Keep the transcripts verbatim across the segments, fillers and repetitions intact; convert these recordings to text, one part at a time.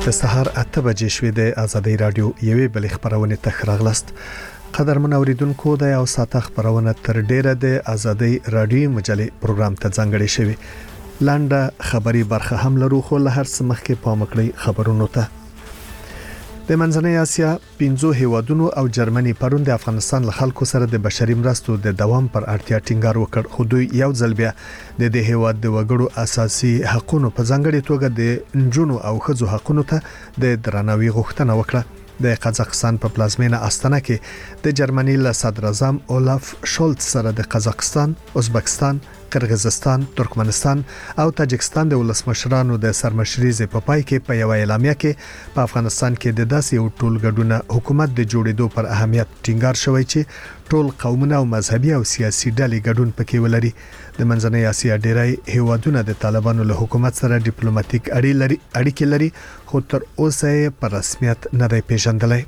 د سهار اته بجې شوې د آزادۍ رادیو یوې بلې خبرونه ته راغلاست. قدرمن اوریدونکو د یو ساعت خبرونه تر ډیره د آزادۍ رادیو مجلې پروګرام ته ځانګړې شوې. لانډه خبري برخه هم لرو خو له هر څه مخکې پام وکړئ خبرونو ته. د منځنۍ اسیا پنځو هیوادونو او جرمني پرون د افغانستان له خلکو سره د بشري مرستو د دوام پر اړتیا ټینګار وکړ. خو دوی یو ځل بیا د دې هیواد د وګړو اساسي حقوقو په ځانګړي توګه د نجونو او ښځو حقوقو ته د درناوي غوښتنه وکړه. د قزاقستان په پلازمینه استانه کې د جرمني له صدر اعظم اولاف شولټ سره د قزاقستان، ازبکستان، قرغیزستان، ترکمنستان او تاجکستان د ولسمشرانو د سرمشريزې په پای کې په یو اعلامیه کې په افغانستان کې د داسې یو ټولګډونه حکومت د جوړېدو پر اهمیت ټینګار شوی چې ټول قومونه او مذهبي او سیاسي ډلې ګډون پکې ولري. د منځنۍ اسیا ډیری هیوادونه د طالبانو له حکومت سره ډیپلوماټیک اړیکې لري خو تر اوسه په رسمیت نه دی پیژندلای.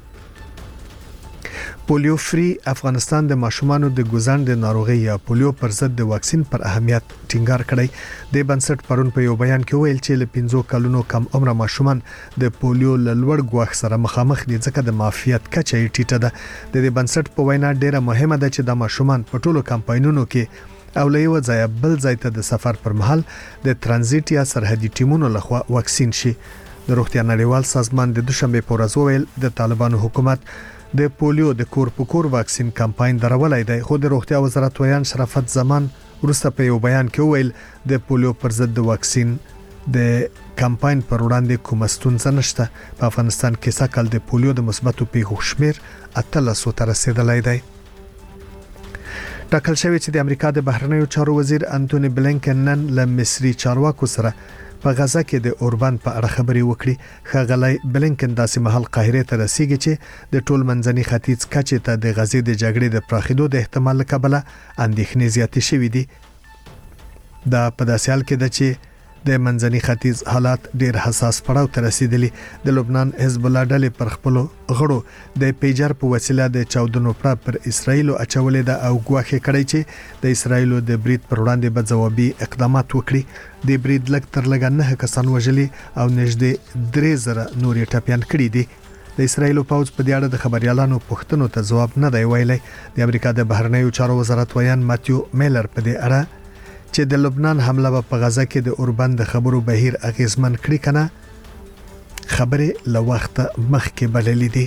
پولیو فری افغانستان د ماشومانو د ګوزن د ناروغي یا پولیو پر ضد د واکسین پر اهمیت ټینګار کړی. د بنسټ پرون په یو بیان کې ویل چې له پنځو کلونو کم عمر ماشومان د پولیو له لوړ ګواښ سره مخامخ دي ځکه د معافیت کچه یې ټیټه ده. د دې بنسټ په وینا ډیره مهمه ده چې د ماشومان په ټولو کمپاینونو کې او له یو ځای بل ځای ته د سفر پر مهال د ترانزیت یا سرحدي ټیمونو لخوا واکسین شي. د روغتیا نړیوال سازمان د دوشنبه په ورځ ویل د طالبانو حکومت د پولیو د کور په کور واکسین کمپاین درولای دی. خو د روغتیا وزارت ویان شرافت زمان ورسته په یو بیان کې ویل د پولیو پر ضد د واکسین د کمپاین پر وړاندې کوم ستونزه نشته. په افغانستان کې سکهال د پولیو د مثبتو پیښو شمیر اتلسو ته رسیدلی دی. ټاکل شوی چې د امریکا د بهرنیو چارو وزیر انټونی بلینکن نن له مصري چارواکو سره په غزا کې د اوربان په اړه خبري وکړي. خغلی بلینکن داسې محل قاهره ته رسیږي چې د ټول منځني ختیځ کچې ته د غزې د جګړې د پراخېدو د احتمال کبله اندېښنې زیاتې شوې دي. دا په داسې حال کې ده چې د منځني ختیځ حالات ډېر حساس پړاو ته رسیدلي. د لبنان حزب الله ډلې پر خپل غړو د پیجر په وسیله د چاودنو پر اسرایل اچولې ده او ګواښ کړی چې د اسرایل د برید پر وړاندې به ځوابي اقدامات وکړي. د برید لګ تر لګ نه کسان وژلي او نږدې درې زره نورې ټپيان کړي دي. د اسرایل پوځ په دې اړه د خبريالانو پوښتنو ته ځواب نه دی ویلی. د امریکا د بهرنیو چارو وزارت ویان ماتیو میلر په دې اړه چې د لبنان حمله په غزا کې د اوربان د خبرو بهیر اغیزمن کړی کنه خبره له وخت مخکې بللې دي.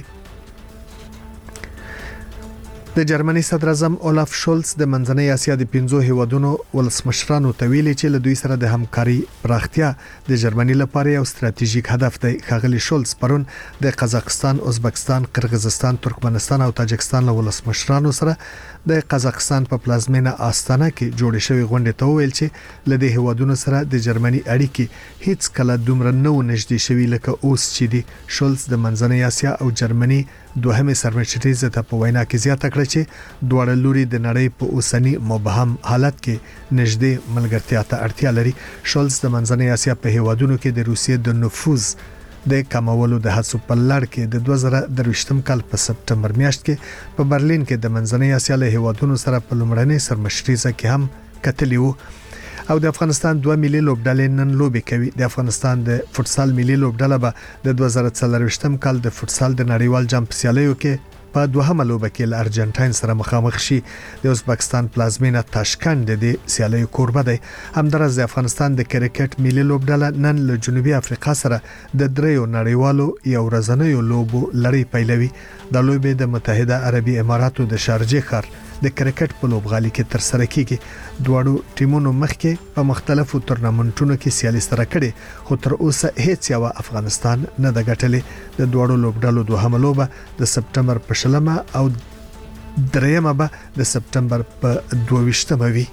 د جرمني صدر اعظم اولاف شولټ د منځنۍ اسیا د پنځو هیوادونو ولسمشرانو ته ویلي چې له دوی سره د همکاري پراختیا د جرمني لپاره یو ستراتیژیک هدف دی. خغلی شولټ پرون د قزاقستان، ازبکستان، قرغیزستان، ترکمنستان او تاجکستان له ولسمشرانو سره د قزاقستان په پلازمینه استانه کې جوړ شوی غونډه ته ویل چې له دې هیوادونو سره د جرمني اړیکې هیڅ کله دومره نو نږدې شوي لکه اوس چې دي. شولټ د منځنۍ اسیا او جرمني دوهمه سرمشريزه ته په وینا کې زیاته کړه چې دواړه لوري د نړۍ په اوسنی مبهم حالت کې نږدې ملګرتیا ته اړتیا لري. شولټ د منځنۍ اسیا په هیوادونو کې د روسیې د نفوذ د کمولو د هڅو په لړ کې د دوه زره درویشتم کال په سپټمبر میاشت کې په برلین کې د منځنۍ اسیا له هیوادونو سره په لومړنۍ سرمشريزه کې هم کتلی وو. او د افغانستان دوه ملي لوبډلې نن لوبي کوي. د افغانستان د فوتسال ملي لوبډله به د دوه زره څلرویشتم کال د فوتسال د نړیوال جام په سیالیو کې په دوهمه لوبه کې له ارجنټاین سره مخامخ شي. د ازبکستان پلازمینه تاشکند د سیالیو کوربه دی. همدارس د افغانستان د کرکټ ملي لوبډله نن له جنوبي افریقا سره د دریو نړیوالو یو ورځنیو لوبو لړۍ پیلوي. د لوبې د متحده عربي اماراتو د شارجه ښار د کرکټ په لوبغالي کې تر سره کیږي. دواړو ټیمونو مخکې په مختلفو تورنمنټونو کې سیالي سره کړي خو تر اوسه هیڅ یو افغانستان نه د ګټلې. د دواړو لوبډلو دوهمه لوبه د سپټمبر په شلمه او دریمه به د سپټمبر په دوه ویشتمه وي.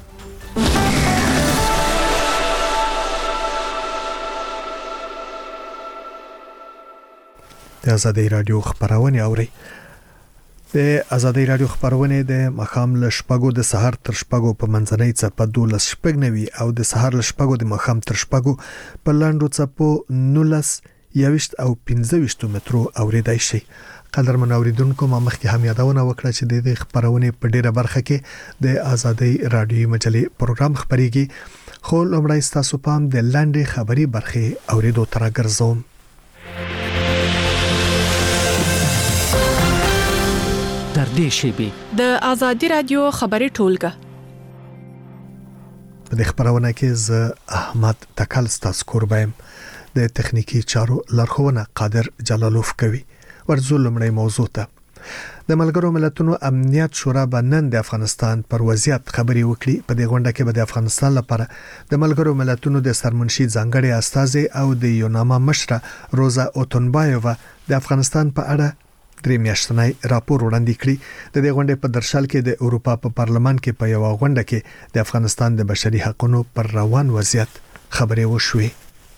د آزادۍ رادیو خبرونه اوري. د آزادۍ رادیو خبرونه د مخام له شپږو د سحر تر شپږو په منځنۍ څپه دولس شپږ نوي او د سحر له شپږو د مخام تر شپږو په لاندو څپو نولس یوشت او پنځه ویشت مترو اوریدای شي. قدرمن اوریدونکو ما مخکې هم یادونه وکړه چې د دې خبرونه په ډیره برخه کې د آزادۍ رادیو مجلې پروګرام خبريږي. خو لومړی تاسو پام د لاندې خبري برخه اوریدو تر ګرځوم. تر دې شیبې د ازادي رادیو خبري ټولګه. په دې خبرونه کې ز احمد تکل ستاسو کوربایم د تخنیکی چارو لارښوونه قادر جلالوف کوي. ورزول لمړی موضوع ته د ملګرو ملتونو امنیت شورا بنن د افغانستان پر وضعیت خبري وکړي. په دې غونډه کې به د افغانستان لپاره د ملګرو ملتونو د سرمنشي ځانګړي استازي او د یوناما مشره روزا اوتونبایووا د افغانستان په اړه درې میاشتنی راپور وړاندې کړی. د دې غونډې په درشل کې د اروپا په پارلمان کې په یو غونډه کې د افغانستان د بشري حقوقو پر روان وضعیت خبري وشوي.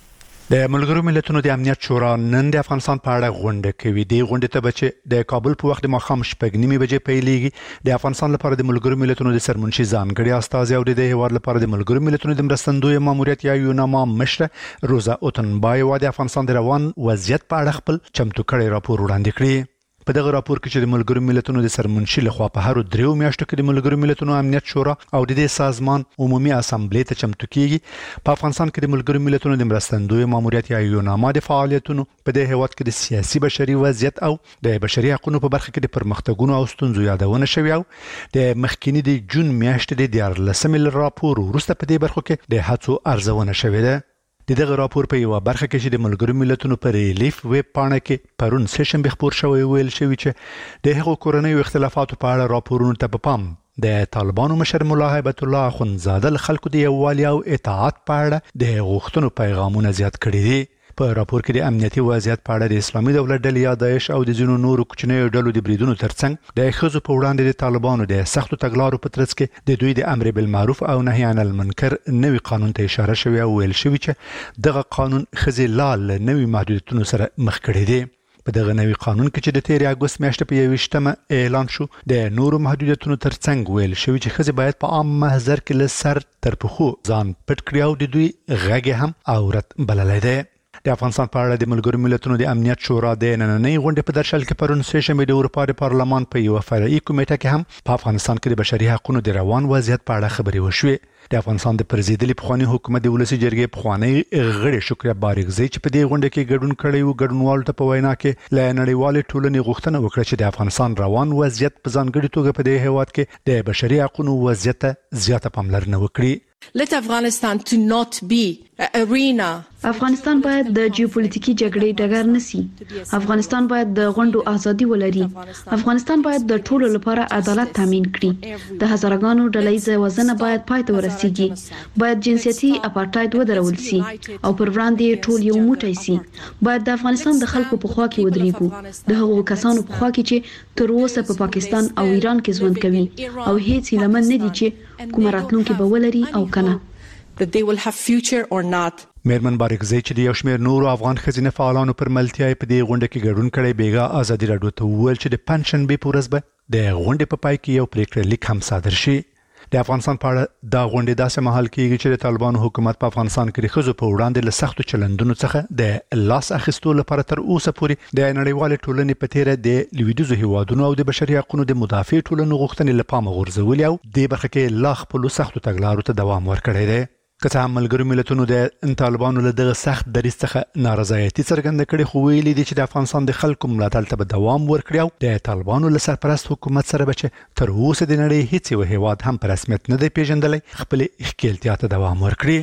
د ملګرو ملتونو د امنیت شورا نن د افغانستان په اړه غونډه کوي. د غونډې ته بچ د کابل په وخت د ماښام شپږ نیمې بجې پیلېږي. د افغانستان لپاره د ملګرو ملتونو د سرمنشي ځانګړي استازي او د هیواد لپاره د ملګرو ملتونو د مرستندوی ماموریت یا یوناما مشره روزا اوتونبایووا د افغانستان د روان وضعیت په اړه خپل چمتو کړی راپور وړاندې کړی. په دغه راپور کې چې د ملګرو ملتونو د سرمنشي لخوا په هر دریو میاشتو کې د ملګرو ملتونو امنیت شورا او د دې سازمان عمومي اسامبلې ته چمتو کیږي. په افغانستان کې د ملګرو ملتونو د مرستندوی ماموریت یا یوناما د فعالیتونو په دې هیواد کې د سیاسي بشري وضعیت او د بشري حقوقو په برخه کې د پرمختګونو او ستونزو یادونه شوی او د مخکینی د جون میاشتې د دیارلسمې راپور وروسته په دې برخه کې د هڅو ارزونه شوې ده. د دغه راپور په یو برخه کې چې د ملګرو ملتونو پر ریلیف ویب پاڼه کې پرون سیشن به خبر شوی ویل شوی چې د هغو کورنۍ اختلافاتو په اړه راپورونو ته په پام د طالبانو مشر مولا هیبت الله اخوندزاده له خلکو د یووالي او اطاعت په اړه د غوښتنو پیغامونه زیات کړي دي. په راپور کې د امنیتي وضعیت په اړه د اسلامي دولت ډلې یا داعش او د ځینو نورو کوچنیو ډلو د بریدونو ترڅنګ د ښځو په وړاندې د طالبانو د سختو تګلارو په ترڅ کې د دوی د امر بالمعروف او نهي عن المنکر نوي قانون ته اشاره شوی او ویل شوی چې دغه قانون ښځې لا نوي محدودیتونو سره مخ کړي دي. په دغه نوي قانون کې چې د تیر اگست میاشتې په یوویشتمه اعلان شو د نورو محدودیتونو ترڅنګ ویل شوی چې ښځې باید په عام محضر کې له سر تر پښو ځان پټ کړي او د دوی غږ هم عورت بللی دی. د افغانستان په اړه د ملګرو ملتونو د امنیت شورا د نننۍ غونډې په درشل کې پرون سه د اروپا د پارلمان په یو فرعي کمیټه کې هم په افغانستان کې د بشري حقوقو د روان وضعیت په اړه خبرې وشوې. د افغانستان د پرزیدلي پخوانی حکومت د ولسی جرګې پخوانی غړي شکریا بارګزی چې په دې غونډه کې ګډون کړی وو ګډونوالو ته په وینا کې له نړیوالې ټولنې غوښتنه وکړه چې د افغانستان روان وضعیت په ځانګړي توګه په دې هیواد کې د بشري حقوقو وضعیت زیاته پاملرنه وکړي. Let Afghanistan to not be an arena. افغانستان باید د جیوپولیټیکي جګړې ډګر نشي. افغانستان باید د غونډو ازادي ولري. افغانستان باید د ټولو لپاره عدالت تامین کړي. د هزارګانو ډلهییزه وژنه باید پای ته ورسیږي. باید جنسیتي اپارټاید ودرول شي او پر وړاندې ټول یو موټی شي. باید د افغانستان د خلکو په خوا کې ودرېږو. د هغو کسانو په خوا کې چې تر اوسه په پاکستان او ایران کې ژوند کوي او هیڅ لمن نه دي چې کوم راتلونکي به ولري او کنه. That they will have future or not. میرمن بارګزی چې د یو شمېر نورو افغان ښځینه فعالانو پر ملتیا په دې غونډه کې ګډون کړی بیګا ازادي راډیو ته وویل چې د پنشنبې په ورځ به د غونډې په پای کې یو پریکړه لیک هم صادر شي. د افغانستان په اړه دا غونډه داسې مهال کېږي چې د طالبانو حکومت په افغانستان کې د ښځو په وړاندې له سختو چلندونو څخه د لاس اخیستو لپاره تر اوسه پورې د نړیوالې ټولنې په تیره د لویدیځو هیوادونو او د بشري حقوقو د مدافع ټولنو غوښتنې له پامه غورځولې او د برخه کې لا خپل سختو تګلارو ته دوام ورکړی دی. که څه هم ملګرو ملتونو د طالبانو له دغه سخت دریځ څخه نارضایتي څرګنده کړې خو ویلي دي چې د افغانستان د خلکو ملاتړ ته به دوام ورکړي او د طالبانو له سرپرست حکومت سره به چې تر اوسه د نړۍ هیڅ یو هیواد هم په رسمیت نه دی پیژندلی خپل ښکیلتیا ته دوام ورکړي.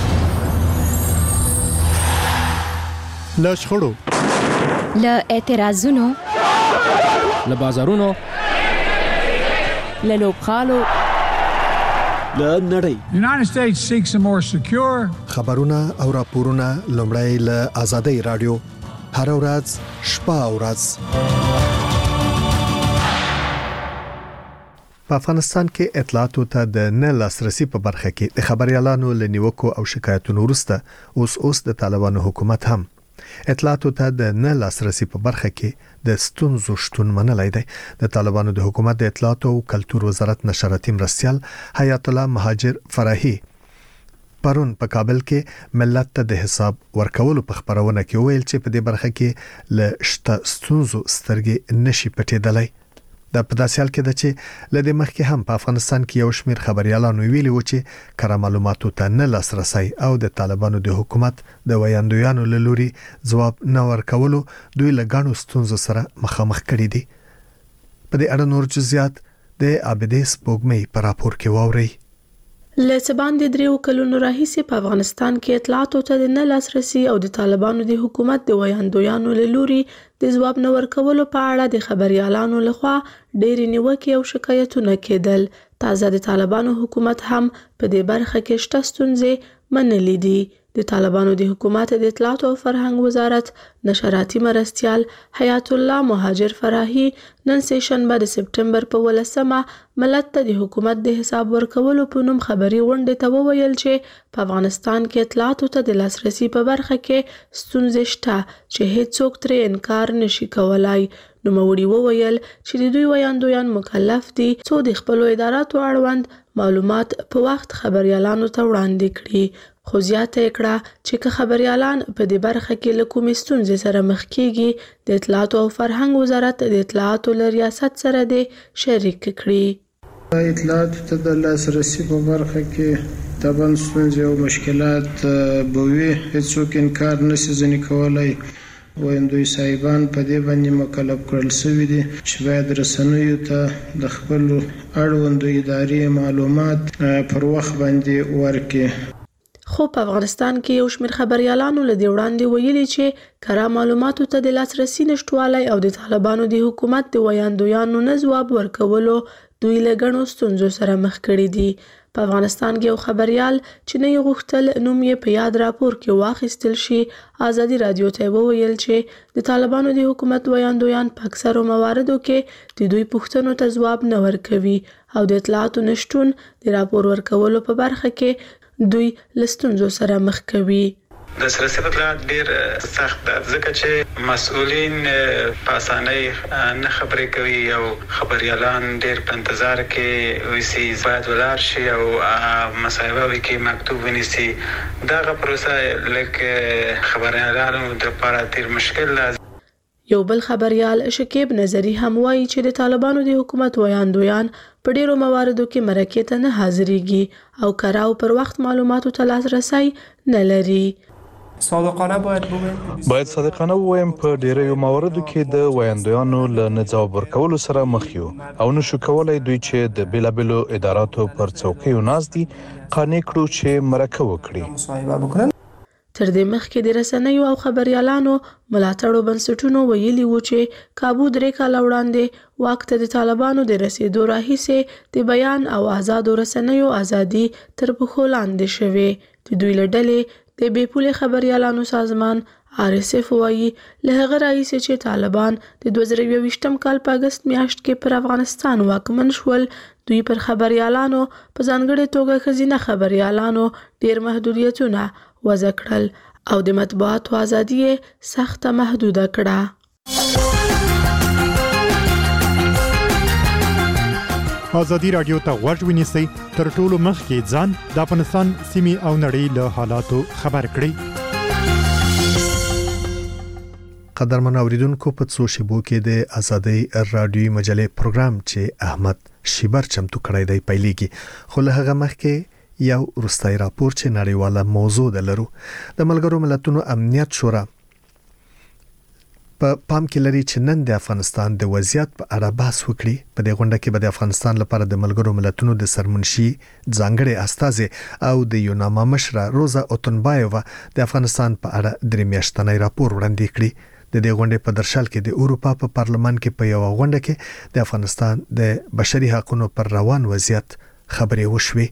له شخړو له اعتراضونو له بازارونو له لوبغالو له نړۍ The United States seeks a more secure خبرونه او راپورونه لومړی له ازادي رادیو هر ورځ شپه او ورځ. په افغانستان کې اطلاعاتو ته د نه لاسرسي په برخه کې د خبريالانو لنیوکو او شکایتونو وروسته اوس اوس د طالبانو حکومت هم اطلاعاتو ته د نه لاسرسي په برخه کې د ستونزو شتون منلای دی. د طالبانو د حکومت د اطلاعات او کلتور وزارت نشراتي مرستیال حیات الله مهاجر فرحي پرون په کابل کې ملت ته د حساب ورکولو په خبرونه کې ویل چې په دې برخه کې ل شته ستونزو سترګې نشي پټېدلای. د پداسیال کې د چې لدې مخکې هم په افغانستان کې یو شمېر خبريالانو ویلي و چې کره معلوماتو ته نه لاسرسي او د طالبانو د حکومت د ویاندویانو له لوري ځواب نه ورکولو دوی له غاڼو ستونزو سره مخامخ کړي دي. په دې اړه نور جزئیات د عابدې سپوږمۍ په راپور کې واوري. له باندې دریو کلونو راهیسې په افغانستان کې اطلاعاتو ته نه لاسرسي او د طالبانو د حکومت د ویاندویانو له لوري د ځواب نه ورکولو په اړه د خبريالانو لخوا ډېرې نیوکې او شکایتونه کېدل. تازه د طالبانو حکومت هم په دې برخه کې شته ستونزې منلې دي. د طالبانو د حکومت د اطلاعات او فرهنګ وزارت نشراتي مرستيال حیات الله مهاجر فراهي نن سه شنبه د سپټمبر په ولسمه ملت ته د حکومت د حساب ورکولو په نوم خبري غونډه ته وویل چې په افغانستان کې اطلاعاتو ته د لاسرسي په برخه کې ستونزې شته چې هیڅوک ترې انکار نشي کولای. نو موري وویل چې د دوی ویاندویان مکلف دي څو د خپل اداراتو اړوند معلومات په وخت خبريالانو ته وړاندې کړي. خو زیاته کړه چې که خبريالان په دې برخه کې له کومې ستونزې سره مخ کیږي د اطلاعات او فرهنګ وزارت د اطلاعاتو له ریاست سره د شریک کړي. اطلاعات ته د لاسرسي په برخه کې طبعا ستونزې او مشکلات به وي، هیڅوک انکار نشي ځنې کولای. ویندوی صاحبان په دې باندې مکلف کړل شوي دي چې باید رسنیو ته د خپل اړوندو ادارې معلومات پر وخت باندې ورکړي. خو په افغانستان کې یو شمېر خبريالانو له دې وړاندې ویلي چې کره معلوماتو ته د لاسرسي نشټوالی او د طالبانو د حکومت د ویاندویانو نه ځواب ورکولو دوی له ګڼو ستونزو سره مخ کړي دي. په افغانستان کې یو خبريال چې نه یې غوښتل نوم یې په یاد راپور کې واخیستل شي ازادي رادیو ته وویل چې د طالبانو د حکومت ویاندویان په اکثرو مواردو کې د دوی پوښتنو ته ځواب نه ورکوي او د اطلاعاتو نشټون د راپور ورکولو په برخه کې دوی له ستونزو سره مخ کوي. د سیاسي بدلون ډیر سخت ده ځکه چې مسؤلین په اسانۍ نه خبرې کوي او خبريالان ډیر په انتظار کې وسی باید ولر شي او مصاحبه وکي مکتوب ونیسي. دغه پروسه لکه خبريالانو د لپاره ډیر مشکل ده. یو بل خبريال شکیب نظری هم وایي چې د طالبانو د حکومت ویاندویان په ډیرو مواردو کې مرکې ته نه حاضرېږي او کراو پر وخت معلوماتو ته لاسرسی نه لري. صادقانه باید ووایم باید صادقانه ووایم په ډیرو مواردو کې د ویاندویانو له نه ځواب ورکولو سره مخ یو او نشو کولای دوی چې د بیلابلو اداراتو پر څوکیو ناز دي قانع کړو چې مرکه وکړي. تر دې مخکې د رسنیو او خبريالانو ملاتړو بنسټونو ویلي وو چې کابو درې کاله وړاندې واک ته د طالبانو د رسیدو راهیسې د بیان او آزادو رسنیو ازادي تر پښو لاندې شوې. د دوی له ډلې د بې پولې خبريالانو سازمان آر اس اف وایي له هغه راهیسې چې طالبان د دوه زره یوویشتم کال په اګست میاشت کې پر افغانستان واکمن شول دوی پر خبريالانو په ځانګړې توګه ښځینه خبريالانو ډېر محدودیتونه وضع کړل او د مطبوعاتو ازادي سخته محدوده کړه. ازادي رادیو ته غوږ ونیسئ تر ټولو مخکې ځان د افغانستان سیمې او نړۍ له حالاتو خبر کړئ. قدرمن اوریدونکو په څو شیبو کې د ازادي رادیو مجلې پروګرام چې احمد شیبر چمتو کړی دی پیلېږي خو له هغه مخکې یو روستای راپور چې نړیواله موضوع ده لرو. د ملګرو ملتونو امنیت شورا په پام کې لري چې نن د افغانستان د وضعیت په اړه بحث وکړي. په دې غونډه کې به د افغانستان لپاره د ملګرو ملتونو د سرمنشي ځانګړي استازي او د یوناما مشره روزا اوتنبایووا د افغانستان په اړه درې میاشتنی راپور وړاندې کړي. د دې غونډې په درشل کې د اروپا په پارلمان کې په یو غونډه کې د افغانستان د بشري حقوقو پر روان وضعیت خبرې وشوي.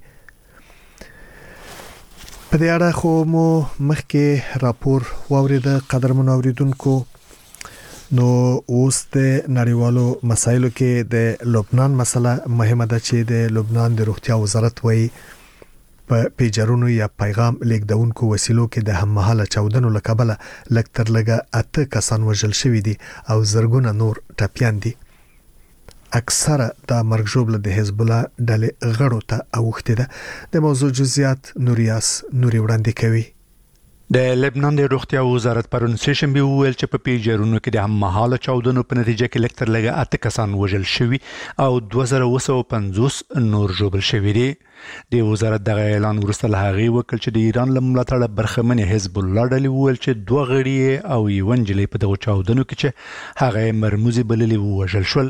په دې اړه خو مو مخکې راپور واورید قدرمن اوریدونکو. نو اوس د نړیوالو مسایلو کې د لبنان مسله مهمه ده چې د لبنان د روغتیا وزارت وایي په پیجرونو یا پیغام لیکدونکو وسیلو کې د هممهاله چاودنو لکبله لږ تر لږه اته کسان وژل شوي دي او زرګونه نور ټپیان دي. اکثره د مرګ ژوبله د حزب الله ډلې غړو ته اوښتې ده. د موضوع جزئیات نوریاس نوري وړاندې کوي. د لبنان د روغتیا وزارت پرون سه شنبه ویل چې په پیجرونو کې د هممهاله چاودنو په نتیجه کې لږ تر لږه اته کسان وژل شوي او دوه زره اوه سوه پنځوس نور ژوبل شوي دي. د وزارت دغه اعلان وروسته له هغې وکړ چې د ایران له ملاتړه برخمنې حزب الله ډلې وویل چې دوه غړي او یوه نجلۍ په دغو چاودنو کې چې هغه یې مرموزې بللې ووژل شول.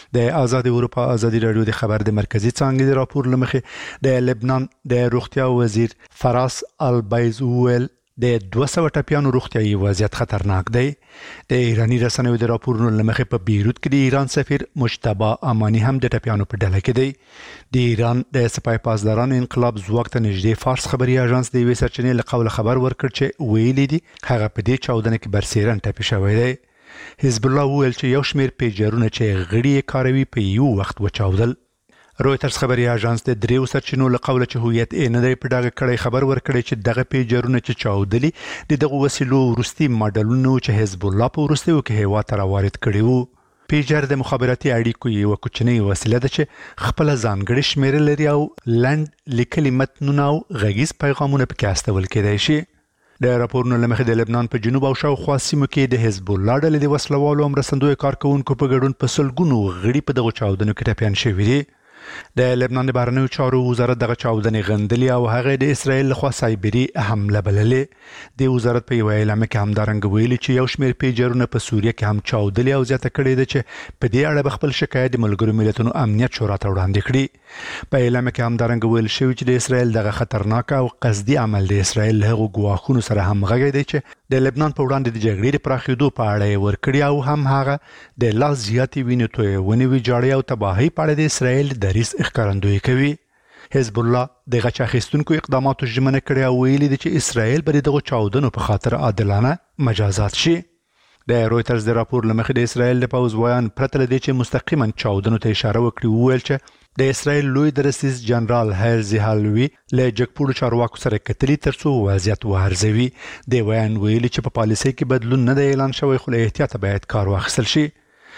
د آزاد اروپا ازادي رادیو د خبر د مرکزی څنګه د راپور لمخې د لبنان د روغتیا وزیر فراس البایزوول د دوه سوه ټپیانو روغتیايي وضعیت خطرناک دی. د ایرانی رسنیو د راپورونو لمخې په بیروت کې د ایران سفیر مجتبی امانی هم د ټپیانو په ډله کې دی. د ایران د سپای پاسدارانو انقلاب ځواک ته نږدې فارس خبري اژانس د یوې سرچینې له قوله خبر ورکړ چې ویلي دي هغه په دې چاودنه کې برسیرن ټپي شوی دی. حزب الله وویل چې یو شمېر پیجرونه چې غړي یې کاروي په یو وخت وچاودل. رویترز خبري اژانس د دریو سرچینو له قوله چې هویت یې نه دی په ډاګه کړی خبر ورکړی چې دغه پیجرونه چې چاودلي د دغو وسیلو وروستي ماډلونه چې حزب الله په وروستیو کې هیواد ته راوارد کړي وو. پیجر د مخابراتي اړیکو یوه کوچنۍ وسیله ده چې خپله ځانګړې شمېره لري او لنډ لیکلي متنونه او غږیز پیغامونه پکې استول کېدای شي. د راپورونو له مخې د لبنان په جنوب او شاوخوا سیمو کې د حزب الله ډلې د وسلوالو او مرستندویو کارکوونکو په ګډون په سلګونو غړي په دغو چاودنو کې ټپیان شوي دي. د لبنان د بهرنیو چارو وزارت دغه چاودنې غندلې او هغه د اسرائیل لخوا سایبري حمله بللې. د وزارت په یوه اعلامیه کې همدارنګه ویلي چې یو شمېر پیجرونه په سوریه کې هم چاودلې او زیاته کړې ده چې په دې اړه به خپل شکایت د ملګرو ملتونو امنیت شورا ته وړاندې کړي. په اعلامیه کې همدارنګه ویل شوي چې د اسرائیل دغه خطرناک او قصدي عمل د اسرائیل له هغو ګواښونو سره همغږی دی چې د لبنان په وړاندې د جګړې د پراخېدو په اړه یې ورکړي او هم هغه د لا زیاتې وینې تویونې ویجاړې او تباهۍ په اړه د اسرائیل دریځ ښکارندویي کوي. حزب الله د غچ اخیستونکو اقداماتو ژمنه کړې او ویلي دي چې اسرائیل به دغه چاودنو په خاطر عادلانه مجازات شي. د رویترز د راپور لمخې د اسرائیل د پوځ ویان پرته له دې چې مستقیما چاودنو ته اشاره وکړي وویل چې د اسرائیل لوی درسیز جنرال هرزي هالوی له جګپوړو چارواکو سره کتلي ترڅو وضعیت وارزوي. د ویان ویلي چې په پالیسۍ کې بدلون نه دی اعلان شوی خو له احتیاطه باید کار واخیستل شي.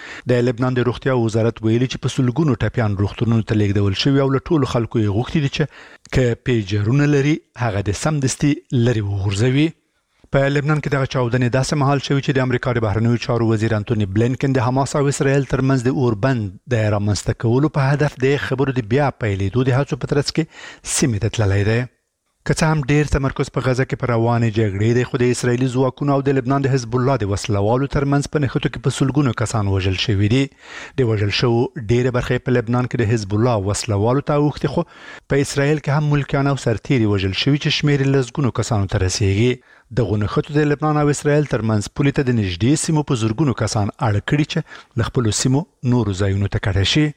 د لبنان د روغتیا وزارت ویلي چې په سلګونو ټپیان روغتونونو ته لیږدول شوي او له ټولو خلکو یې غوښتي دي چې که پیجرونه لري هغه د سمدستي لرې وغورځوي. په لبنان کې دغه چاودنې داسې مهال شوي چې د امریکا د بهرنیو چارو وزیر انټونی بلینکن د حماس او اسرائیل ترمنځ د اوربند د رامنځته کولو په هدف د خبرو د بیا پیلېدو د هڅو په ترڅ کې سیمې ته تللی دی. که څه هم ډیر تمرکز په غزه کې پر روانې جګړې دی خو د اسرایلي ځواکونو او د لبنان د حزب الله د وسلوالو ترمنځ په نښتو کې په سلګونو کسان وژل شوي دي. د وژل شوو ډیره برخه په لبنان کې د حزب الله وسلوالو ته اوښتې خو په اسرائیل کې هم ملکیان او سرتیري وژل شوي چې شمېر یې لسګونو کسانو ته رسیږي. دغو نښتو د لبنان او اسرائیل ترمنځ پولې ته د نږدې سیمو په زرګونو کسان اړ کړي چې له خپلو سیمو نورو ځایونو ته کډه شي.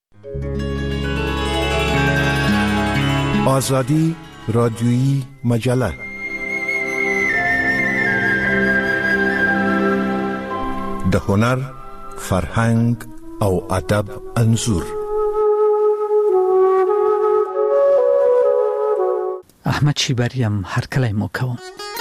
آزادی رادیویی مجله د هنر، فرهنګ او ادب انځور. احمد شیبریم هر کله مو کوم.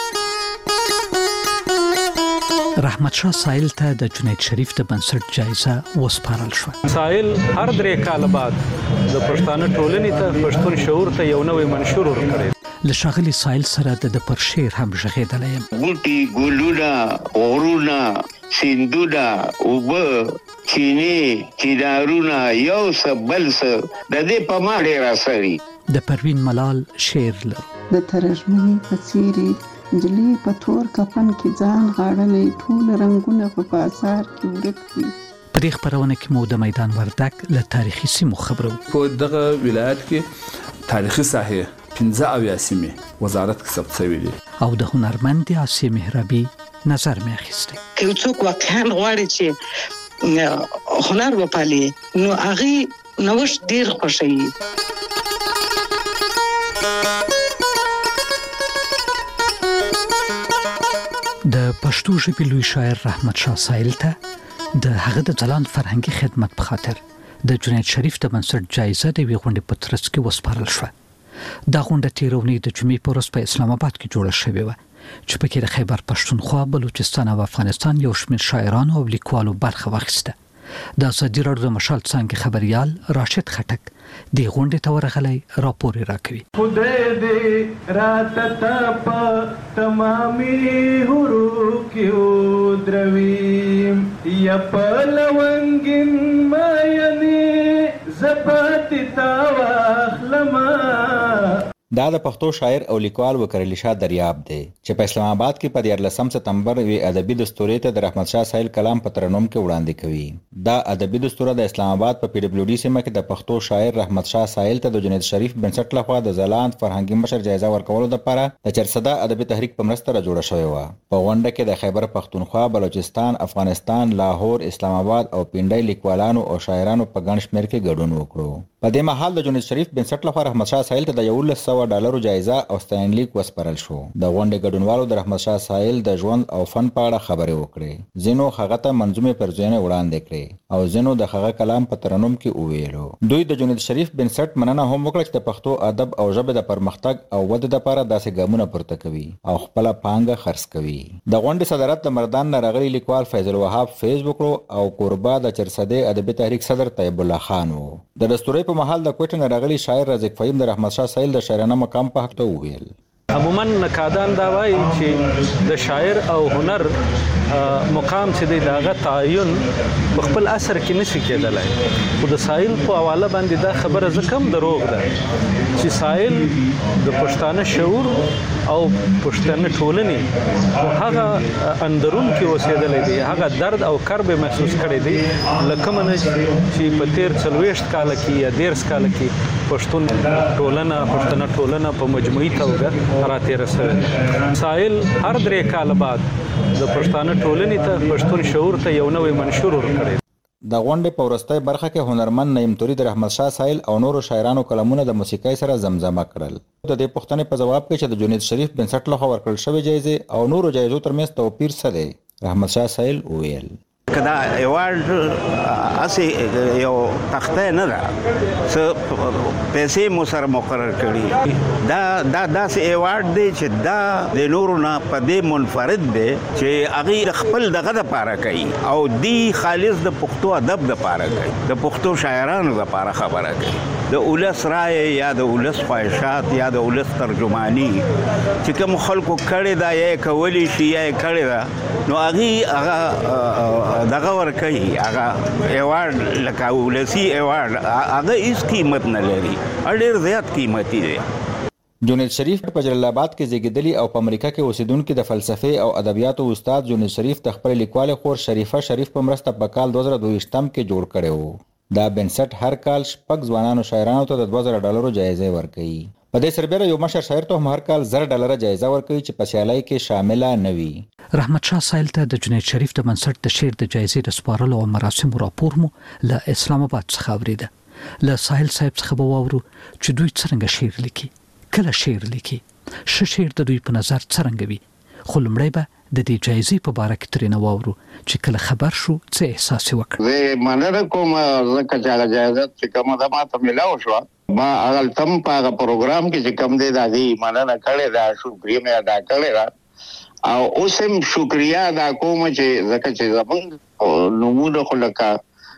رحمت شاه سایل ته د جنید شریف د بنسټ جایزه وسپارل شو. سایل هر درې کال بعد د پښتانه ټولنې ته پښتون شعور ته یو نوې منشور ورکړي. له شاغلي سایل سره د پر شعر هم ژغېدلی یم. بوټي ګلونه غرونه سیندونه اوبه چینې چینارونه یو څه بل څه د دې په ما ډېر اثري. د پروین ملال شعر لرو. د ترژمنې په څیرې نجلۍ په تور کفن کې ځان غاړلی ټول رنګونه په بازار کې ورک دي. په دې خپرونه کې مو د میدان وردک له تاریخي سیمو خبرو. په دغه ولایت کې تاریخي ساحه پنځه اویا سیمې وزارت کې ثبت شوي دي او د هنرمند آسیه مهرابي نظر مې اخیستی. که څوک واقعا غواړي چې هنر وپالي نو هغه نوښت ډیر خوښوي. د پښتو ژبې لوی شاعر رحمت شاه سایل ته د هغه د ځلانده فرهنګي خدمت په خاطر د جنید شریف د بنسټ جایزه د وی غونډې په ترڅ کې وسپارل شوه. دا غونډه تیرونی د جمعې په ورځ په اسلام آباد کې جوړه شوې وه چې پکې د خیبر پښتونخوا، بلوچستان او افغانستان یو شمېر شاعرانو او لیکوالو برخه واخیسته. د ازادي راډیو د مشال څانګې خبریال راشد خټک د غونډې ته ورغلی راپور راکوي. خدای دې راته په تمامي حروف کې دروي یا په لونګین مایني زبات تا واخلما. دا د پښتو شاعر او لیکوال وکرلی شاه دریاب دی چې په اسلام آباد کې په دیارلسم سپتمبر وی ادبي دستوري ته د رحمت شاه ساحل کلام په ترنم کې وړاندې کوي. دا ادبي دستور د اسلام آباد په پی ډبلیو ډي سیمه کې د پښتو شاعر رحمت شاه ساحل ته د جنید شریف بنسټ لخوا د ځلاند فرهنګي مشر جایزه ورکولو لپاره د چرسده ادبي تحریک په مرسته را جوړه شوې و. په غونډه کې د خیبر پختونخوا، بلوچستان، افغانستان، لاهور، اسلام آباد او پنډای لیکوالانو او شاعرانو په ګڼ شمېر کې ګډون وکړو. په دې مهال د جنید شریف بنسټ لخوا رحمت شاه ساحل ته د یولس سوه ډالرو جایزه او ستاینلیک وسپارل شو. د غونډې ګډونوالو د رحمت شاه ساحل د ژوند او فن په اړه خبرې وکړې. ځینو هغه ته منظومې پرزوینې وړاندې کړې او ځینو د هغه کلام په ترنم کې وویلو. دوی د جنید شریف بنسټ مننه هم وکړه چې د پښتو ادب او ژبې د پرمختګ او ودې لپاره داسې ګامونه پورته کوي او خپله پانګه خرڅ کوي. د غونډې صدارت د مردان نه راغلي لیکوال فیض الوهاب فیض وکړو او کوربه د چرسدې ادبي تحریک صدر طیب الله خان و. د دستوري په محل د کوټه نه راغلي شاعر رزق فهیم د رحمت شاه ساحل د شاعرانه مقام په حق ته وویل. عموما نقادان دا وایي چې د شاعر او هنر مقام چې دی داغه تعین په خپل اثر کې نشي کېدلی. خو د ساحل په حواله باندې دا خبره زه کم دروغ ده چې ساحل د پښتانه شعور او پښتانه ټولنې په هغه اندرون کې اوسېدلی دی، هغه درد او کرب محسوس کړی دی لکه منه چې په تیر څلوېښت کاله کې یا دېرش کاله کې پښتون ټولنه پښتنه ټولنه په مجموعي توګه راتېره شوې. ساحل هر درې کاله بعد د پښتانه ټولنې ته پښتون شعور ته یو نوی منشور ورکړی. د غونډې په وروستۍ برخه کې هنرمند نعیم توري د رحمت شاه ساحل او نورو شاعرانو کلمونه د موسیقۍ سره زمزمه کړل. د دې پوښتنې په جواب کې چې د جنید شریف بنسټ لخوا ورکړل شوې جایزې او نورو جایزو ترمنځ توپیر څه دی، رحمت شاه ساحل وویل. کدا ایوارډ اسی یو تخته نه ده څه پیسې مو سره مقرر کړي. دا دا داسې ایوارډ دی چې دا د نورو نه په دې منفرد دی چې هغې خپل دغه دپاره کوي او دی خالص د پښتو ادب دپاره کوي، د پښتو شاعرانو دپاره خبره کوي. د ولس رایې یا د ولس خواهشات یا د ولس ترجماني چې کوم خلکو کړې ده یا یې کولی شي یا یې کړې ده نو هغې هغه دغه ورکوي. هغه ایوارډ لکه ولسي ایوارډ هغه هېڅ قیمت نه لري، ډېر زیات قیمتي دی. جنید شریف په جلال آباد کې زیږېدلی او په امریکا کې اوسېدونکي د فلسفې او ادبیاتو استاد جنید شریف د خپل لیکوالې خور شریفه شریف په مرسته په کال دوه زره دوه ویشتم کې جوړ کړی و. دا بنسټ هر کال شپږ ځوانانو شاعرانو ته د دوه زره ډالرو جایزې ورکوي. په دې سربېره یو مشر شاعر ته هم هر کال زر ډالره جایزه ورکوي چې په سیالۍ کې شامله نه وي. رحمت شاه ساحل ته د جنید شریف د بنسټ د شعر د جایزې د سپارلو او مراسمو راپور مو له اسلام آباد څخه اورېده. له ساحل صاحب څخه به واورو چې دوی څرنګه شعر لیکي، کله شعر لیکي، ښه شعر د دوی په نظر څرنګه وي. خو لومړی به د دې جایزې په باره کې ترېنه واورو چې کله خبر شو څه احساس یې وکړ. زه مننه کوم ځکه چې هغه جایزه چې کومه ده ماته میلاو شوه. ما هغلته هم په هغه پروګرام کې چې کوم دی د هغې مننه کړې ده، شکریه مې ادا کړې ده او اوس هم شکریه ادا کوم چې ځکه چې زمونږ نومونه خو لکه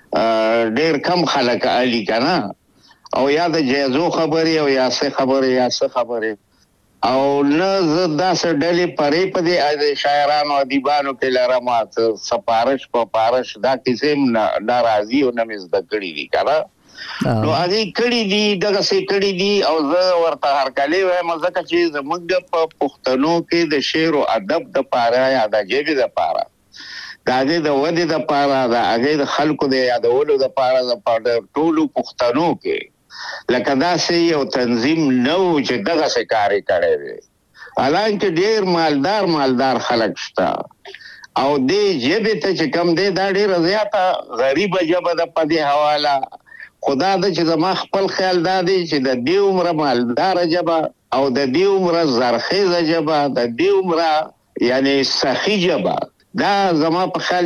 ډېر کم خلک الي که نه او یا د جایزو خبرې او یا څه خبرې یا څه خبرې او نه زه داسې ډلې پرې په دې شاعرانو ادیبانو کې لرم سپارش په پارش دا کیسې هم نه راځي او نه مې زده کړي دي که نه نو هغې کړي دي دغسې کړي دي او زه ورته هرکلی وایم ځکه چې زموږ په پښتنو کې د شعر و ادب دپاره یا د ژبې دپاره د هغې د ودې دپاره د هغې د خلکو د یادولو دپاره د ټولو پښتنو کې لکه داسې یو تنظیم نه و چې دغسې کار یې کړی دی. حالانکه ډېر مالدار مالدار خلک شته او دې ژبې ته چې کوم دی دا ډېره زیاته غریبه ژبه ده په دې حواله. خو دا ده چې زما خپل خیال دا دی چې د دې عمره مالداره ژبه او د دې عمره زرخیزه ژبه د دې عمره یعنی سخي ژبه دا زما په خیال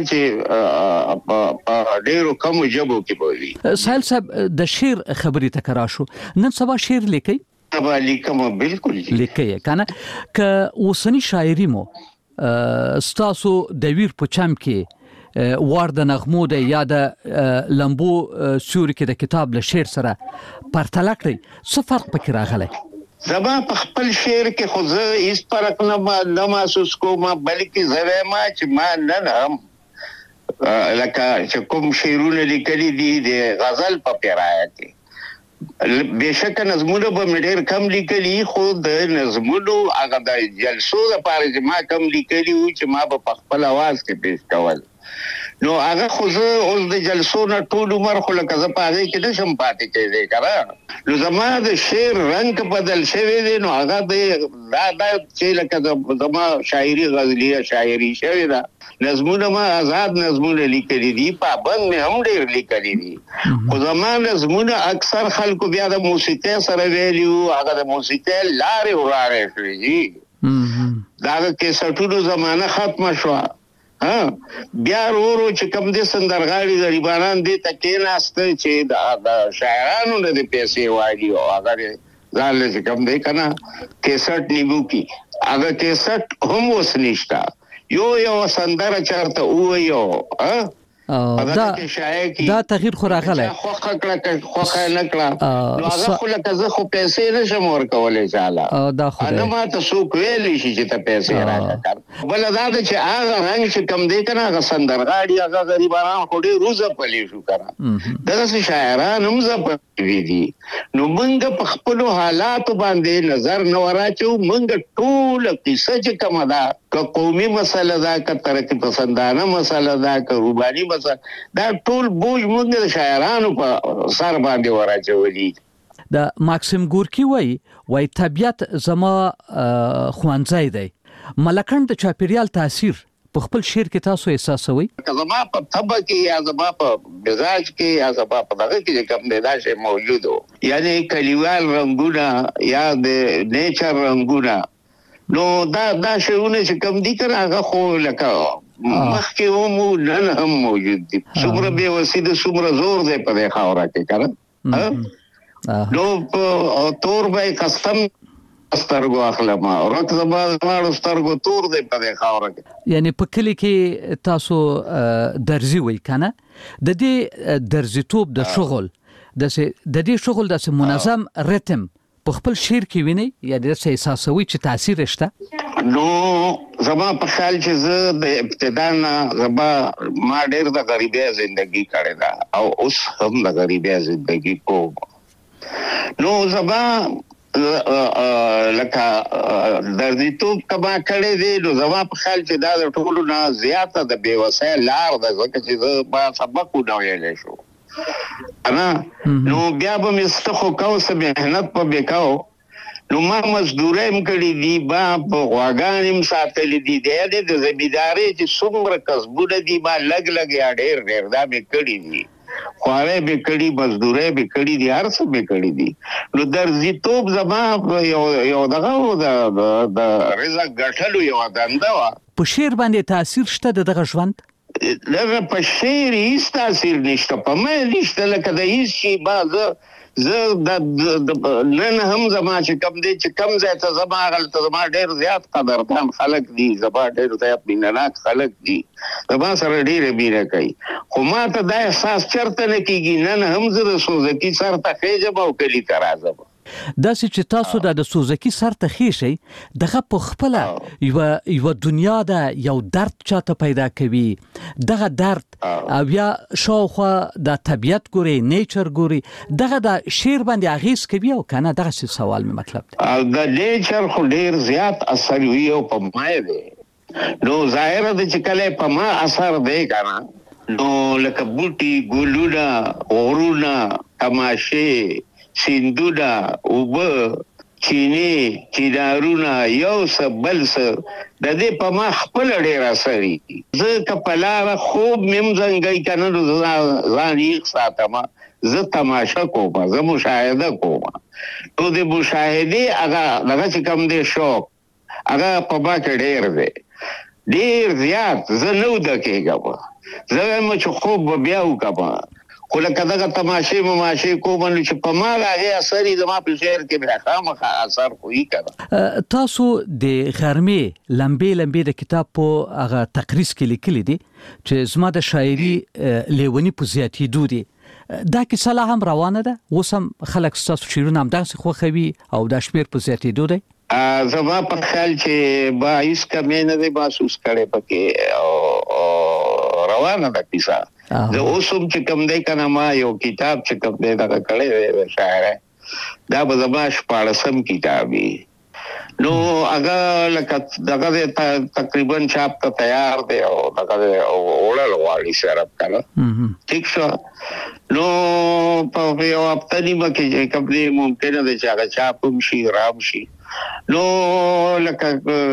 چې په ډېرو کمو ژبو کې به وي. ساحل صاحب د شعر خبرې ته که راشو، نن سبا شعر لیکئ؟ سبا لیکم، بلکل لیکئ که نه. که اوسني شاعري مو ستاسو د ویر په چم کې وار د نغمو دی یا د لمبو سیوري کې د کتاب له شعر سره پرتله کړئ، څه فرق پکې راغلی؟ زما په خپل شعر کې خو زه هېڅ فرق نه محسوس کوم، بلکې زه وایم چې ما نن هم لکه چې کوم شعرونه لیکلي دي د غزل په پیرایه کې بهشکه نظمونه به ډېر کم لیکلي خو د نظمونو هغه د جلسو لپاره چې ما کم لیکلي وو چې ما به په خپل اواز کې پیش کول نو هغه خو زه اوس د جلسو نه ټول عمر خو لکه زه په هغې کې نشم پاتې کېدی که نو زما د شعر رنګ بدل شوی دی نو هغه د دا دا چې لکه زما شاعري غزلیه شاعري شوې ده نظمونه ما آزاد نظمونه لیکلي دي پابند مې هم ډېر لیکلي دي خو زما نظمونه اکثر خلکو بیا د موسیقۍ سره ویلي وو هغه د موسیقۍ لارې وراغې شوې دي دا د کیسټونو زمانه ختمه شوه بیا ورو ورو چې کوم دې سندرغاړي غریبانان دې ته کېناسته چې د شاعرانو نه د پیسې واړي او هغه ځان له چې کوم دی که نه کیسټ نیمو کی هغه کیسټ هم اوس نشته یو یو سندره چېرته ووایو دا دا تغییر خو راغلی خوښه کړه خوښه نه کړه نو هغه خو لکه زه خو پیسې نشم ورکولی چاله دا خو دی نه ماته څوک ویلی شي چې ته پیسې راکړه بله دا ده چې هغه رنګ چې کوم دی که نه هغه سندرغاړي هغه غریبانان خو ډېر وځپلی شو که نه دغسې شاعران هم ځپلي دي نو موږ په خپلو حالاتو باندې نظر نه وراچو موږ ټوله قصه چې کومه ده که قومي مسله ده که ترقي پسندانه مسله ده که روباني دا ټول بوج موږ د شاعرانو په سر باندې وراچولي د ماکسیم ګورکي وایي وایي طبیعت زما ښوونځی دی ملکنډ د چاپیریال تاثیر په خپل شعر کې تاسو احساسوئ که زما په طبع کې یا زما په مزاج کې یا زما په دغه کې چې کوم دی دا شی موجود و یعنې کلیوال رنګونه یا د نیچر رنګونه نو دا دا شیونه چې کوم دي که نه هغه خو لکه مخکې هم نن هم موجود دي څومره بېوسي د څومره زور دی په دې خاوره کې که نه نو په تور به یې قسم سترګو اخلم ورک زما دواړو سترګو تور دی په دې خاوره کې یعنې په کلي کې تاسو درزي وایي که نه د دې درزیتوب د شغل داسې د دې شغل داسې منظم ریتم په خپل شعر کې وینئ یا داسې احساسوي چې تاثیر یې شته نو زما په خیال چې زه د ابتدا نه زما ما ډېر د غریبۍ زندګي کړې ده او اوس هم د غریبۍ زندګي کوم نو زما لکه دردیتوب کما کړی دی نو زما په خیال چې دا د ټولو نه زیاته د بېوسۍ لار ده ځکه چې زه ما سبق ونه ویلی شو انا نو بیا به مې څه خو کو څه محنت په بې کو نو ما مزدورۍ هم کړي دي ما په غواګانې هم ساتلي دي دی د زمیندارۍ چې څومره کسبونه دي ما لږ لږ یا ډېر ډېر دا مې کړي دي خوارۍ مې کړي مزدورۍ مې کړي دي هر څه مې کړي دي نو درزیتوب زما یو دغه و د رزق ګټلو یوه دنده وه په شعر باندې تاثیر شته د دغه ژوند لکه په شعر هېڅ تاثیر نشته په ما نشته لکه د هېڅ شي ما زه زه نن هم زما چې کوم دی چې کوم ځای ته زما هغلته زما ډېر زیات قدردان خلک دي زما ډېر زیات مینهناک خلک دي زما سره ډېره مینه کوي خو ما ته دا احساس چېرته نه کېږي نن هم زه د سوزکي سر ته خېږم او کلي ته راځم داسې چې تاسو دا د سوزکي سر ته خېشئ دغه په خپله یوه یوه دنیا ده یو درد چاته پیدا کوي دغه درد او یا شاوخوا د طبیعت ګوري نیچر ګوري دغه د شعر باندې اغېز کوي او که نه دغسې سوال مې مطلب دی د نیچر خو ډېر زیات اثر وي او په ما دی نو ظاهره ده چې کله په ما اثر دی که نه نو لکه بوټي ګلونه غرونه تماشې سیندونه اوبه چینې چینارونه یو څه بل څه د دې په ما خپله ډېر اثر وي زه که په لاره خوب مې هم زنګی که نه نو ځان یخ ساتم زه تماشه کوم زه مشاهده کوم نو د مشاهدې هغه دغه چې کوم دی شوق هغه په ما کې ډېر دی ډېر زیات زه نه وده کېږم زه وایم چې خوب به بیا وکړم خو لکه دغه تماشې مماشې کوم نو چې په ما د هغې اثر یې زما په شعر کې بیا خامخا اثر خو یي که نه تاسو د غرمې لمبې لمبې د کتاب په هغه تقریض کې لیکلي دي چې زما د شاعري لیوني په زیاتېدو دي دا کیسه لا هم روانه ده اوس هم خلک ستاسو شعرونه همدغسې خوښوي او دا شمېر په زیاتېدو دی زما په خیال چې ما هېڅ کمی نه دی محسوس کړی پکې او روانه ده کیسه زه اوسم چې کوم دی کنه ما یو کتاب چې کوم دی دا کړی دی شاعر دا به زما شپاړسم کتاب وي نو هغه لکه دغه تقریبا چاپ ته تیار دی او دغه اورل غواړي سره کنه ٹھیک شو نو په یو هفته نیمه کې کوم دی ممکنه ده چې هغه چاپ هم شي رام شي نو لکه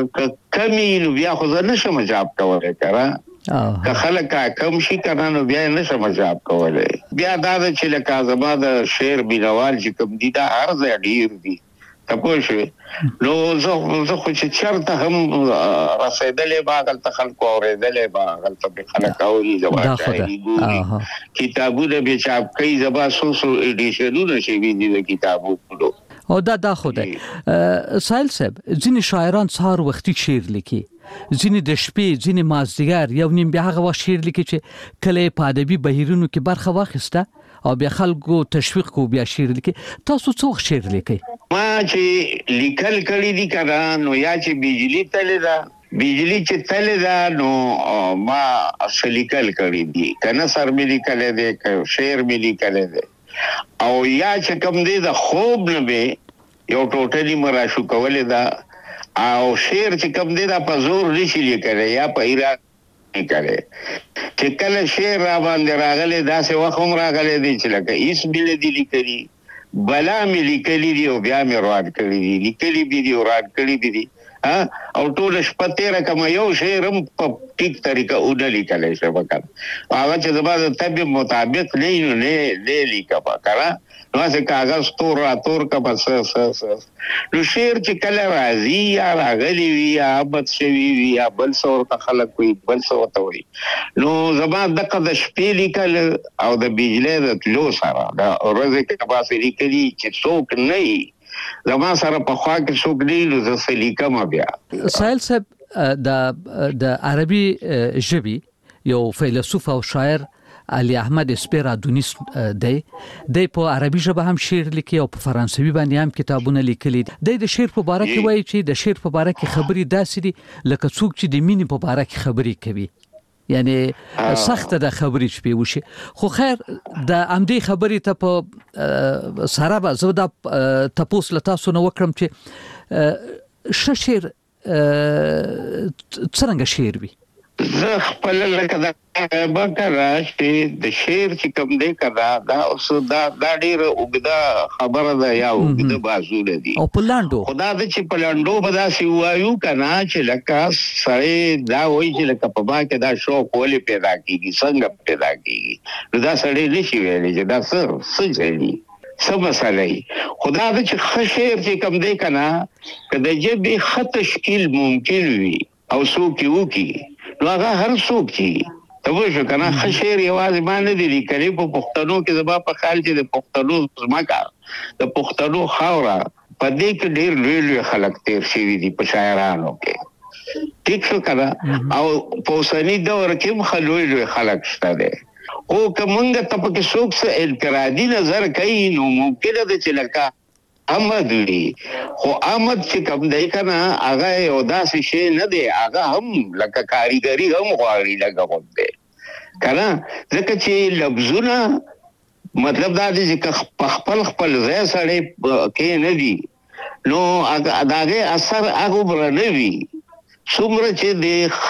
کمی نو بیا خو زه نشم چاپ کولی کنه که خلک کم شي کنه نو بیا نشم چاپ کولی بیا دا ده چې لکه زما د شعر بینوال چې کوم دي دا هر ځای ډیر دي تپوه شوې نو زه خو چې چېرته هم رسېدلی به هغلته خلکو اورېدلی به هغلته به خلک اوري زما شاعري ګوري کتابونه به چاپ کوي زما څو څو ایډیشنونه شوي دي د کتابونو او دا دا خو دی سایل صاحب ځینې شاعران سهار وختي شعر لیکي ځینې د شپې ځینې مازدیګر یو نیم بیا هغه وخت شعر لیکي چې کله یې په ادبي بهیرونو کې برخه واخیسته او بیا خلکو تشویق کو بیا شعر لیکي تاسو څو شعر لیکي ما چې لیکل کړي دي کنه نو یا چې بجلی تللی ده بجلی چې تللی ده نو ما اصل لیکل کړي دي کنه سر مې لیکلی دی شعر مې لیکلی دی او یا چې کوم دی د خوب نه به یو ټوټلی مرا شو کولې ده او شعر چې کوم دی دا په زور نشي لیکلی یا په ایران لیکلی چې کله شعر را باندې راغلی داسې وخت هم راغلی دی چې لکه هېڅ مې نه دي لیکلي بلا مې لیکلي دي او بیا مې روان کړي دي لیکلي دي دي او روان کړي دي دي او ټوله شپه تېره کړمه یو شعر هم په ټیک طریقه ونه لیکلی شم کنه هغه چې زما د طبع مطابق نه وي نو نه لیکم کنه نو هسې کاغذ تور راتور کړمه څه څه څه نو شعر چې کله راځي یا راغلی وي یا آمد شوي وي یا بل څه ورته خلک وایي بل څه ورته وایي نو زما دغه د شپې لیکل او د بجلۍ د تلو سره د ورځې کې باسې لیکلي چې څوک نه وي زما سره په خوا کې څوک نه وي نو زه څه لیکم بیا سایل صاحب د عربي ژبې یو فیلسوف او شاعر علي احمد اسپیرادونیس دی د په عربي ژبه هم شعر لیکي او په فرانسوي باندې هم کتابونه لیکلي دی د شعر په اړه کې وایي چې د شعر په اړه کې خبري داسې دي لکه څوک چې د مینې په اړه کې خبري کوي یعنی سخت د خبرې شپې وشي خو خیر د امدی خبرې ته په سره به زه دا تاسو له تاسو نو وکړم چې شعر څنګه شعر وي زه خپل لکه دا بکره چې د شعر چې کوم دی کړه دا اوس دا دا ډیره اوږده خبره ده یا اوږده بازونه دي او په لاندو خدا د چې په لاندو به داسې وایو کنه چې لکه سړی دا وایي چې لکه په ما کې دا شوق ولې پیدا کیږي څنګه پیدا کیږي نو دا سړی نشي ویلی چې دا څه څه ځایي څه مسله وي خدا د چې ښه شعر چې کوم دی کنه که د ژبې ښه تشکیل ممکن وي او څوک یې وکړي نو هغه هر څوک چې ته پوه شو که نه ښه شعر یوازې ما نه دي لیکلي په پښتنو کې زما په خیال چې د پښتنو ځمکه د پښتنو خاوره په دې کې ډېر لوی لوی خلک تېر شوي دي په شاعرانو کې ټیک شو که نه او په اوسني دور کې هم ښه لوی لوی خلک شته دی خو که موږ ته پکې څوک څه انفرادي نظر کوي نو ممکنه ده چې لکه احمد وی خو احمد چې کوم دی کنه هغه یو داسې شی نه دی هغه هم لکه کاریګري هم غواړي لکه غوندې کنه ځکه چې لفظونه مطلب دا دی چې خپل خپل ځای سړی کې نه دي نو هغه اثر هغه بر نه وي څومره چې د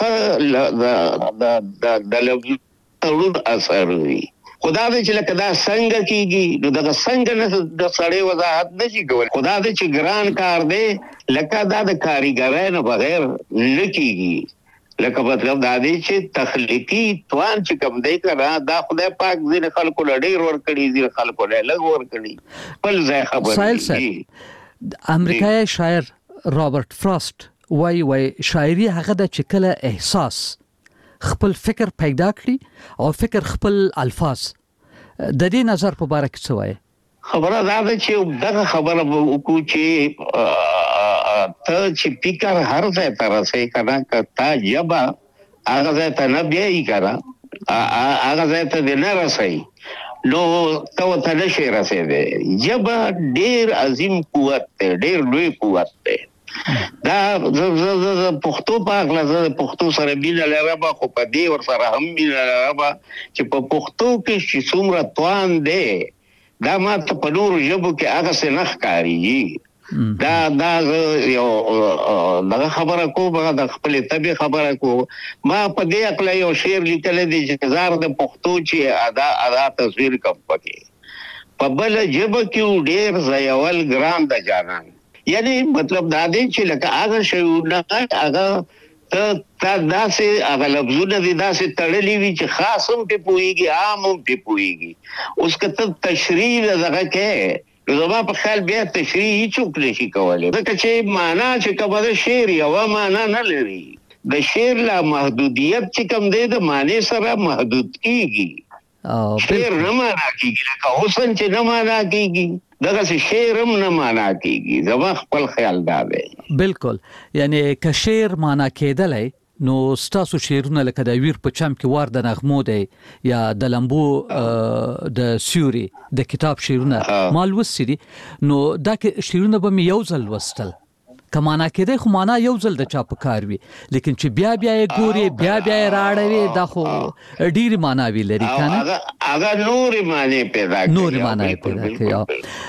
د لفظ تړون اثر وي خدا دې چې لکه دا څنګه کیږي نو دا څنګه نه د سړی وضاحت نشي کول خدا دې چې ګران کار دی لکه دا د کاریګرۍ نه بغیر نه کیږي لکه مطلب دا دی چې تخلیقي توان چې کوم دی کنه دا خدای پاک ځینې خلکو له ډېر ورکړي ځینې خلکو له لږ ورکړي بل ځای خبر دی امریکایي شاعر رابرټ فراست وایي وایي شاعري هغه د چې کله احساس خپل فکر پیدا کړي او فکر خپل الفاظ د دې نظر په اړه څه وایي خبره دا ده چې دغه خبره وکړو چې ته چې فکر هر ځای ته رسې کنه کته یبا هغه ځای ته نه بیایي کنه هغه ځای ته نه رسې نو ته ته نشي رسېدې یبا ډېر عظیم قوت دی ډېر لوی قوت دی دا د پښتو په اړه د پښتو سره مینه لرم خو په دې ور سره هم مینه لرم چې په پښتو کې چې څومره توان دی دا ماته په نورو ژبو کې هغه څه نه ښکاري دا دا یو دا خبره کوم د خپل طبي خبره کوم ما په دې اړه یو شعر لیکل دی چې زار د پښتو چې ادا ادا تصویر کم پکې په بل ژبه کې ډېر ځایول ګران د جانان یعنی مطلب دا دی چې لکه هغه شیونه هغه ته تا داسې هغه لفظونه دي داسې تړلي وي چې خاص هم پې پوهېږي عام هم پې پوهېږي اوس که ته تشریح دغه کې نو زما په خیال بیا تشریح هیڅوک نشي کولی ځکه چې معنا چې کومه ده شعر یوه معنا نه لري د شعر لا محدودیت چې کوم دی د معنی سره محدود کېږي شعر نه معنا کېږي لکه حسن چې نه معنا کېږي دغه شعر هم نه معنا کیږي زما خپل خیال دا دی بالکل یعنی که شعر معنا کېدلی نو ستاسو شعرونه لکه د ویر په چم کې وار د نغمو دی یا د لمبو د سیوري د کتاب شعرونه مال وسري نو دا شعرونه به یو ځل وستل کمانا کېدای خو معنا یو ځل د چا په کار وي لیکن چې بیا بیا یې ګوري بیا بیا یې راړوي دا خو ډېری معناوي لري کنه هغه نورې معنی پیدا کوي نورې معنی پیدا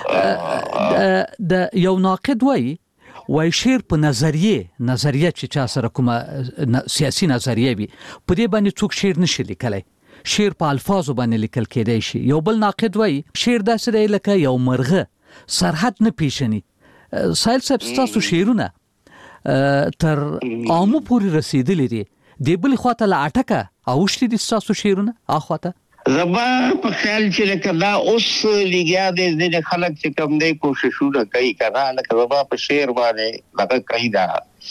کوي د یو ناقد وای وای شعر په نظریه نظریه چې چا سره کومه سیاسي نظریه وي په دې باندې څوک شعر نشي لیکلی شعر په الفاظو باندې لیکل کېدای شي یو بل ناقد وای شعر داسې دی لکه یو مرغه سرحد نه پیژني سایل صاحب ستاسو شعرونه تر عامو پورې رسیدلي دي د بل خواته لا اټکه اوښتي دي ستاسو شعرونه اخواته زما په خیال چې لکه دا اوس لګیا دي ځینې خلک چې کوم دی کوششونه کوي کنه لکه زما په شعر باندې دغه کوي دا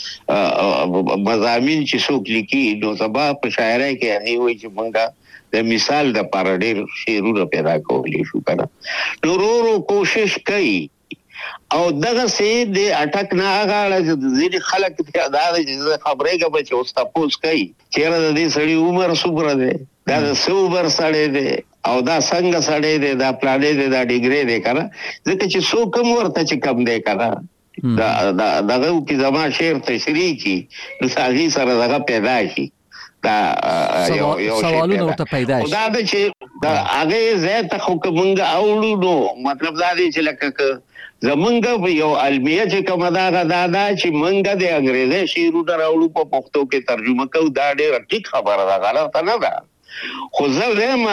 مضامین چې څوک لیکي نو زما په شاعرۍ کې هغې وایي چې مونږ د مثال دپاره ډېر شعرونه پیدا کولی شو کنه نو ورو ورو کوشش کوي او دغه سي د اٹک نه هغه ځینې خلک دا د خبرې کوي چې اوس تاسو کوي چیرې د دې سړي عمر څومره دی دا د څو عمر سړی دی او دا څنګه سړی دی دا پلانې دی دا ډیګرې دی کنه ځکه چې څو کم ورته چې کم دی کنه دا دغه کې زما شعر تشریح کی نو هغه سره دغه پیدا شي دا یو یو سوالونه ورته پیدا شي دا چې دا هغه زه ته خو کومه اولو نو مطلب دا دی چې لکه زمونږ یو علمیه چې کومه دا غدا دا چې مونږ د انګریزي شعرونه راوړو په پښتو کې ترجمه کوو دا ډېره ټیک خبره ده غلطه نه ده خو زه وایم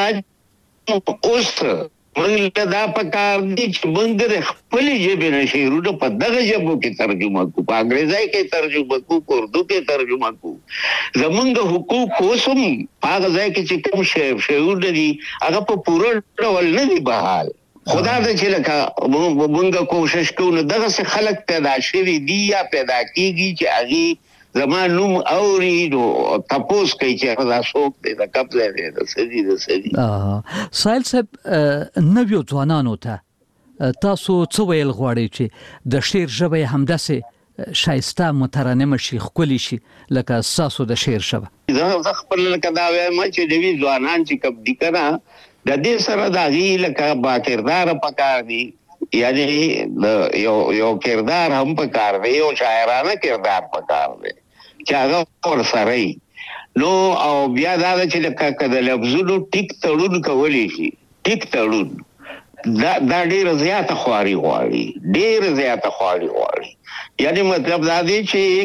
اوس مونږ دا پکار دي چې مونږ د خپلې ژبې نه شعرونه په دغه ژبو کې ترجمه کوو په انګریزي کې ترجمه کوو په اردو کې ترجمه کوو زمونږ حقوق اوس هم هغه ځای کې چې کوم شعرونه دي هغه په پوره ډول نه دي بحال خدا دې چې لکه مونږ کوشش کوو نو دغه څه خلک پیدا شوي دي یا پیدا کېږي چې هغې زما نوم اوري نو تپوس کوي چې دا څوک دی د کوم ځای دی د څه دي د څه دي سایل صاحب نویو ځوانانو ته تاسو څه ویل غواړئ چې د شعر ژبه یې همداسې ښایسته مترنمه شي ښکلې شي لکه ستاسو د شعر ژبه زه خپل لکه دا وایم چې نوي ځوانان چې کوم دي که نه د دې سره د هغې لکه با کرداره پکار دي یعنی یو یو کردار هم پکار دی یو شاعرانه کردار پکار دی چې هغه ورسره وي نو او بیا دا ده چې لکه که د لفظونو ټیک تړون کولی شي ټیک تړون دا دا ډېره زیاته خواري غواړي ډېره زیاته خواري غواړي یعنی مطلب دا دی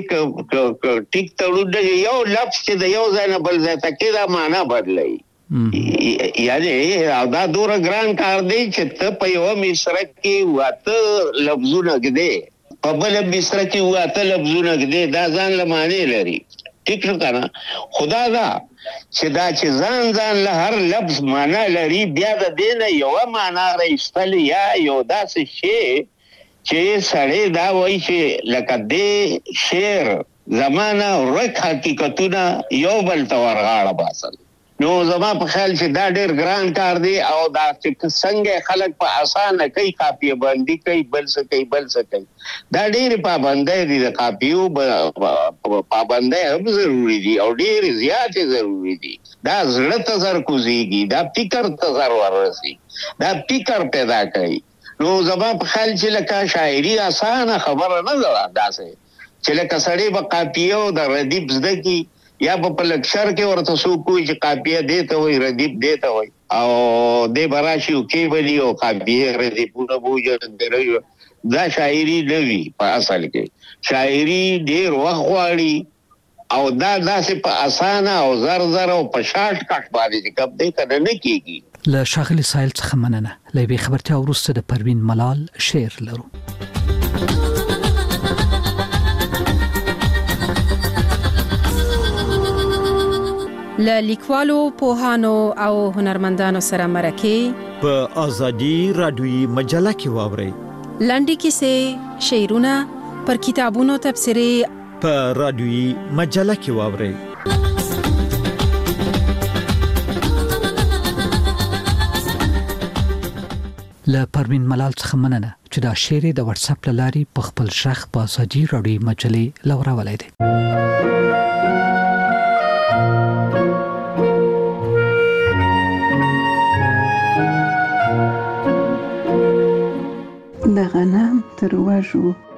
چې ټیک تړون یو لفظ چې د یو ځای نه بل ځای ته کې دا معنا بدلوي یعنی دا دوره ګران کار دی چې ته په یوه مصره کې واته لفظونه ږدې په بله مصره کې واته لفظونه ږدې دا ځان له معنی لري ټیک شو که نه خو دا ده چې دا چې ځان ځان له هر لفظ معنا لري بیا د دې نه یوه معنا راایستل یا یو داسې شی چې سړی دا وایي چې لکه دې شعر زمانه ورک حقیقتونه یو بل ته ورغاړه باسل نو زما په خیال چې دا ډېر ګران کار دی او دا چې څنګه خلک په اسانه کوي قافیه بندي کوي بل څه کوي بل څه کوي دا ډېرې پابندۍ دي د قافیو پابندۍ هم ضروري دي او ډېرې زیاتې ضروري دي دا زړه ته زر کوزېږي دا فکر ته زر ورسي دا فکر پیدا کوي نو زما په خیال چې لکه شاعري اسانه خبره نه ده داسې چې لکه سړی به قافیه او د ردیف زده کی یا په لکشر کې ورته سو کوی چې قافیه دیته وي ردیف دیته وي او د براشي او کې ویلی او قافیه ردیفونه بوجه درې دا شاعري نوي په اصل کې شاعري ډیر وخت غواړي او دا داسې په اسانه او زر زر او په شارټ کټ باندې کپ دی کنه نه کیږي. له شاغلي سایل څخه مننه. لې خبرته ورسته د پروین ملال شعر لرو. له لیکوالو پوهانو او هنرمندانو سره مرکه په ازادي رادیوي مجله کې واوري لنډي کیسې شعرونه پر کتابونو تبصرې په رادیوي مجله کې واوري. له پروین ملال څخه مننه چې دا شعر د واتس اپ لاري په خپل شخ په ازادي رادیوي مجله لورا ولای دي. د غنم تر وژو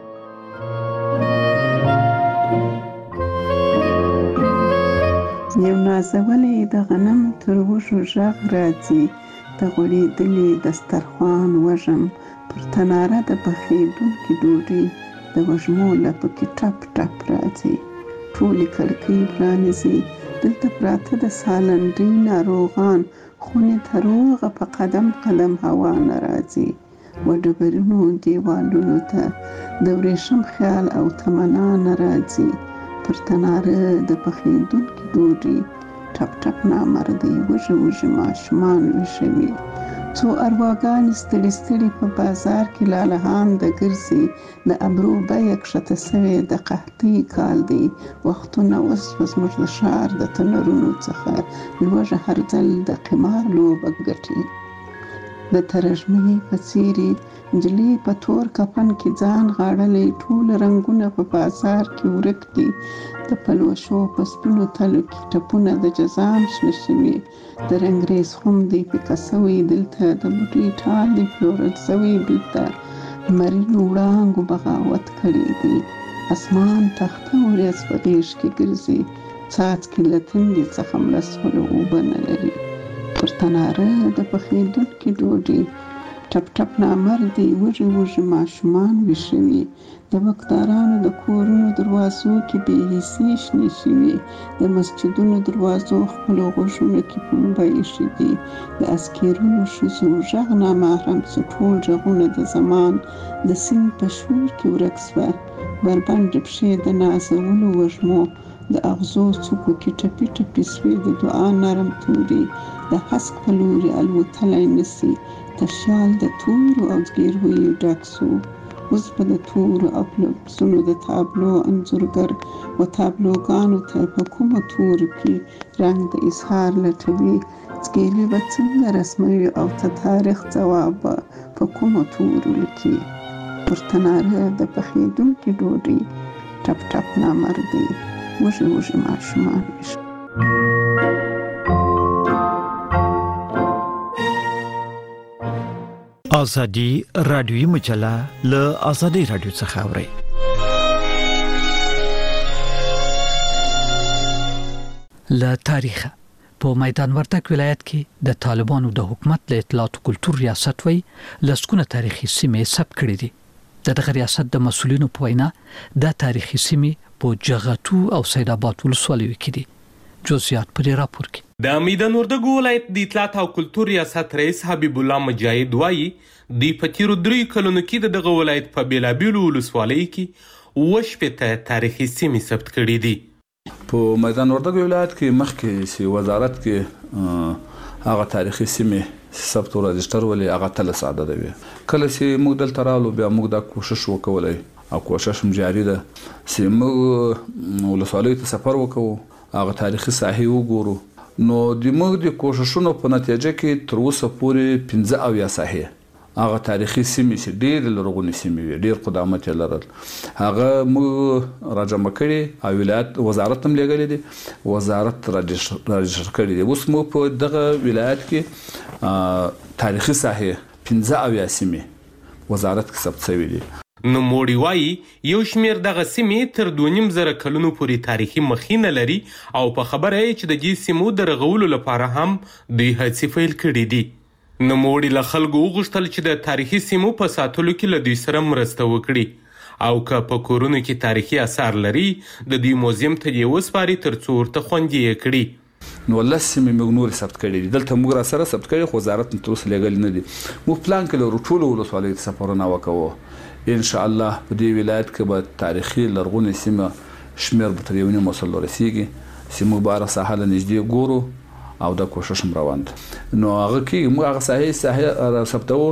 یو نازولې د غنم تر وژو ژغ راځي د غوړېدلې دسترخوان وژم پر تناره د پخېدونکې ډوډۍ د وژمو لپو کې ټپ ټپ راځي ټولې کړکۍ پرانیزي دلته پراته د سالنډۍ ناروغان خونې ته روغه په قدم قدم هوا نه راځي و ډبرینو دیوالونو ته د ورېښم خیال او تمنا نه راځي پر تناره د پخېدونکې ډوډۍ ټپ ټپ نامردۍ وږي وږي ماشومان ویښوي څو ارواګانې ستړي ستړي په بازار کې لالهانده ګرځي د ابرو بیه کښته سوې د قحطۍ کال دی وختونه اوس په زموږ د ښار د تنرونو څخه لوږه هر ځل د قمار لوبه ګټي د ترژمنې په څیرې نجلۍ په تور کفن کې ځان غاړلی ټول رنګونه په بازار کې ورک دي د پلوشو په سپینو تلو کې ټپونه د جزام شنه شوي د رنګریز خم دی پیکه سوی دلته د بوټي ټال دی پلورل سوی دلته لمرینو وړانګو بغاوت کړی دی اسمان تخته ورځ په غیږ کې ګرځي څاڅکي له تندې څخه مړه سولو اوبه نه لري پر تناره د پخېدونکې ډوډۍ ټپ ټپ نامردي وږي وږي ماشومان ویښوي د بکدارانو د کورونو دروازو کې بې حسۍ شنې شوي د مسجدونو دروازو خپلو غوږونو کې پنبه ایښي دي د اسکیرونو ښځو غږ نامحرم څه ټول غږونه د زمان د سیند په شور کې ورک سوه بربنډې پښې د نازولو وږمو د اغزو څوکو کې ټپي ټپي سوې د دعا نرم توري د هسک په لوري الوتلی نسي تشیال د تورو او زګیرویو ډک سو اوس به د تورو او لفظونو د تابلو انځورګر و تابلوګانو ته په کومو تورو کې رنګ د اظهار لټوي زګیلې به څنګه رسموي او ته تاریخ ځواب په کومو تورو لیکي پر تناره د پخېدونکې ډوډۍ ټپ ټپ نامردي وږي وږي ماشومان ویښ ازادي رادیوي مجله له ازادي رادیو څخه اوري. له تاریخ په میدان وردګ ولایت کې د طالبانو د حکومت له اطلاعات او کلتور ریاست وی لسکونه تاریخي سیمې ثبت کړې دي. د دغه ریاست د مسولینو په وینا د تاریخي سیمې په جغتو او سید آباد ولسوالیو کې دي. جزئیات په دې راپور کې د میدان وردګ ولایت د اطلاعات او کلتور ریاست رئیس حبیب الله مجاهد وایي د پتیرو درې کلونو کې دغه ولایت په بیلابیلو ولسوالیو کې وشپېته تاریخي سیمې ثبت کړې دي. په میدان وردګ ولایت کې مخکې سی وزارت کې هغه تاریخي سیمې ثبت او رجستر ولې هغه تل ساده دی. کله چې موږ دلته رالو بیا موږ دا کوشش وکولای او کوشش هم جاری ده چې موږ ولسوالیو ته سفر وکړو هغه تاریخي ساحې وګورو. نو د موږ د کوششونو په نتیجه کې تر اوسه پورې پنځه اویا ساحې هغه تاریخي سیمې چې ډېرې لرغونې سیمې وي ډېر قدامت یې لرل هغه موږ راجمع کړي او ولایت وزارت هم لېږلی دی وزارت راجستر کړي دي. اوس موږ په دغه ولایت کې تاریخي ساحې پنځه اویا سیمې وزارت کې ثبت شوي دي. نوموړي وایي یو شمېر دغه سیمې تر دوه نیم زره کلونو پورې تاریخي مخینه لري او په خبره یې چې د دې سیمو د رغولو لپاره هم دوی هڅې پیل کړي دي. نوموړي له خلکو وغوښتل چې د تاریخي سیمو په ساتلو کې له دوی سره مرسته وکړي او که په کورونو کې تاریخي اثار لري د دوی موزیم ته یې وسپاري تر څو ورته خوندي یې کړي. نو لس سیمې موږ نورې ثبت کړي دي. دلته موږ راسره ثبت کړي خو وزارت تر اوسه لېږلي نه دي. موږ پلان کې لرو ټولو ولسوالیو ته سفرونه وکوو. انشاءالله په دې ولایت کې به تاریخي لرغونې سیمه شمېر به تر یو نیم وسل ورسېږي چې موږ به هره ساحه له نږدې ګورو او دا کوشش هم روان ده. نو هغه کې موږ هغه ساحې ساحې راثبتوو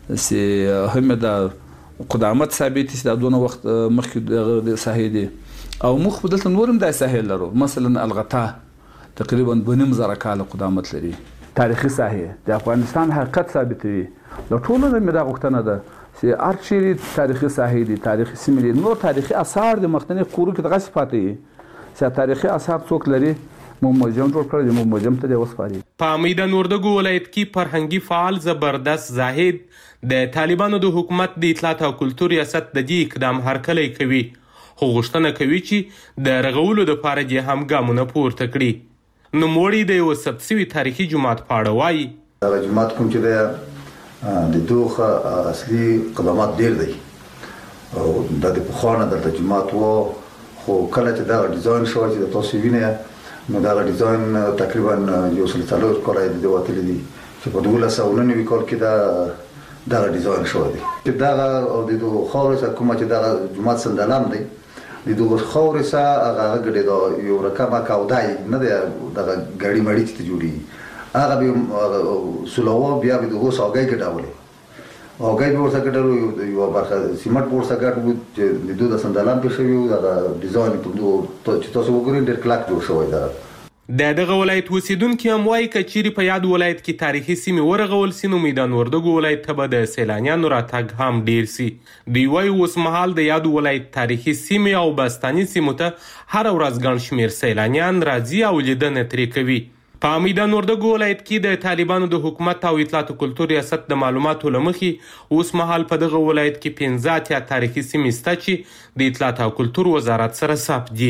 چې هم د قدامت ثابت چې دا دونه وخت مخکې دغه ساحې دي او موږ په دلته نور هم داسې ساحې لرو. مثلا الغتا تقریبا دوه نیم زره کاله قدامت لري. تاریخي ساحې د افغانستان حقیقت ثابتوي. له ټولو نه مې دا غوښتنه ده چې هر چیرې تاریخي ساحې دي، تاریخي سیمې دي، نور تاریخي آثار د مخکني قرو کې دغسې پاتې وي چې تاریخي آثار څوک لري موږ موزیم جوړ کړی دی، موږ موزیم ته دې وسپاري. په میدان وردګو ولایت کې فرهنګي فعال زبردست زاهد د طالبانو د حکومت د اطلاعات او کلتور ریاست د دې اقدام هرکلی کوي خو غوښتنه کوي چې د رغولو دپاره یې هم ګامونه پورته کړي. نوموړي د یو ثبت شوي تاریخي جومات په اړه وایي دغه جومات کوم چې دی د دوه اصلي قدامت ډېر دی او دا د پخوا نه دلته جومات و خو کله چې دغه ډیزاین شوی چې د تاسو وینئ نو دغه ډیزاین تقریبا یو سل څلور کاله یې د دې وتلی دي چې په دولس سوه نهه نوي کال کې دا دغه ډیزاین شوی دی چې دغه او د دغه خاورې څخه کومه چې دغه جومات سندلم دی د دغه خاورې څخه هغه ګډېده یو رقمه کاودای نه دی دغه ګاډي مړي چې جوړېږي هغه به سولوه بیا به دغه ساګۍ ګډولې هغوی به ورته ګډول یوه برخه سیمټ به ورته ګډ و چې د دوی د سندلم پرې شوي وو هغه ډیزاین چې تاسو وګورئ ډېر کلک جوړ شوی دی. د دغه ولایت اوسیدونکي هم وایي که چیرې په یاد ولایت کې تاریخي سیمې ورغول سي نو میدان وردګو ولایت ته به د سیلانیانو راتګ هم ډیر سي. دوی وایي اوس مهال د یاد ولایت تاریخي سیمې او بستاني سیمو ته هره ورځ ګڼ شمېر سیلانیان راځي او لیدنه ترې کوي. په میدان وردګو ولایت کې د طالبانو د حکومت او اطلاعات کلتور ریاست د معلوماتو له مخې اوس مهال په دغه ولایت کې پنځه اتیا تاریخي سیمې شته چې د اطلاعات او کلتور وزارت سره ثبت دي.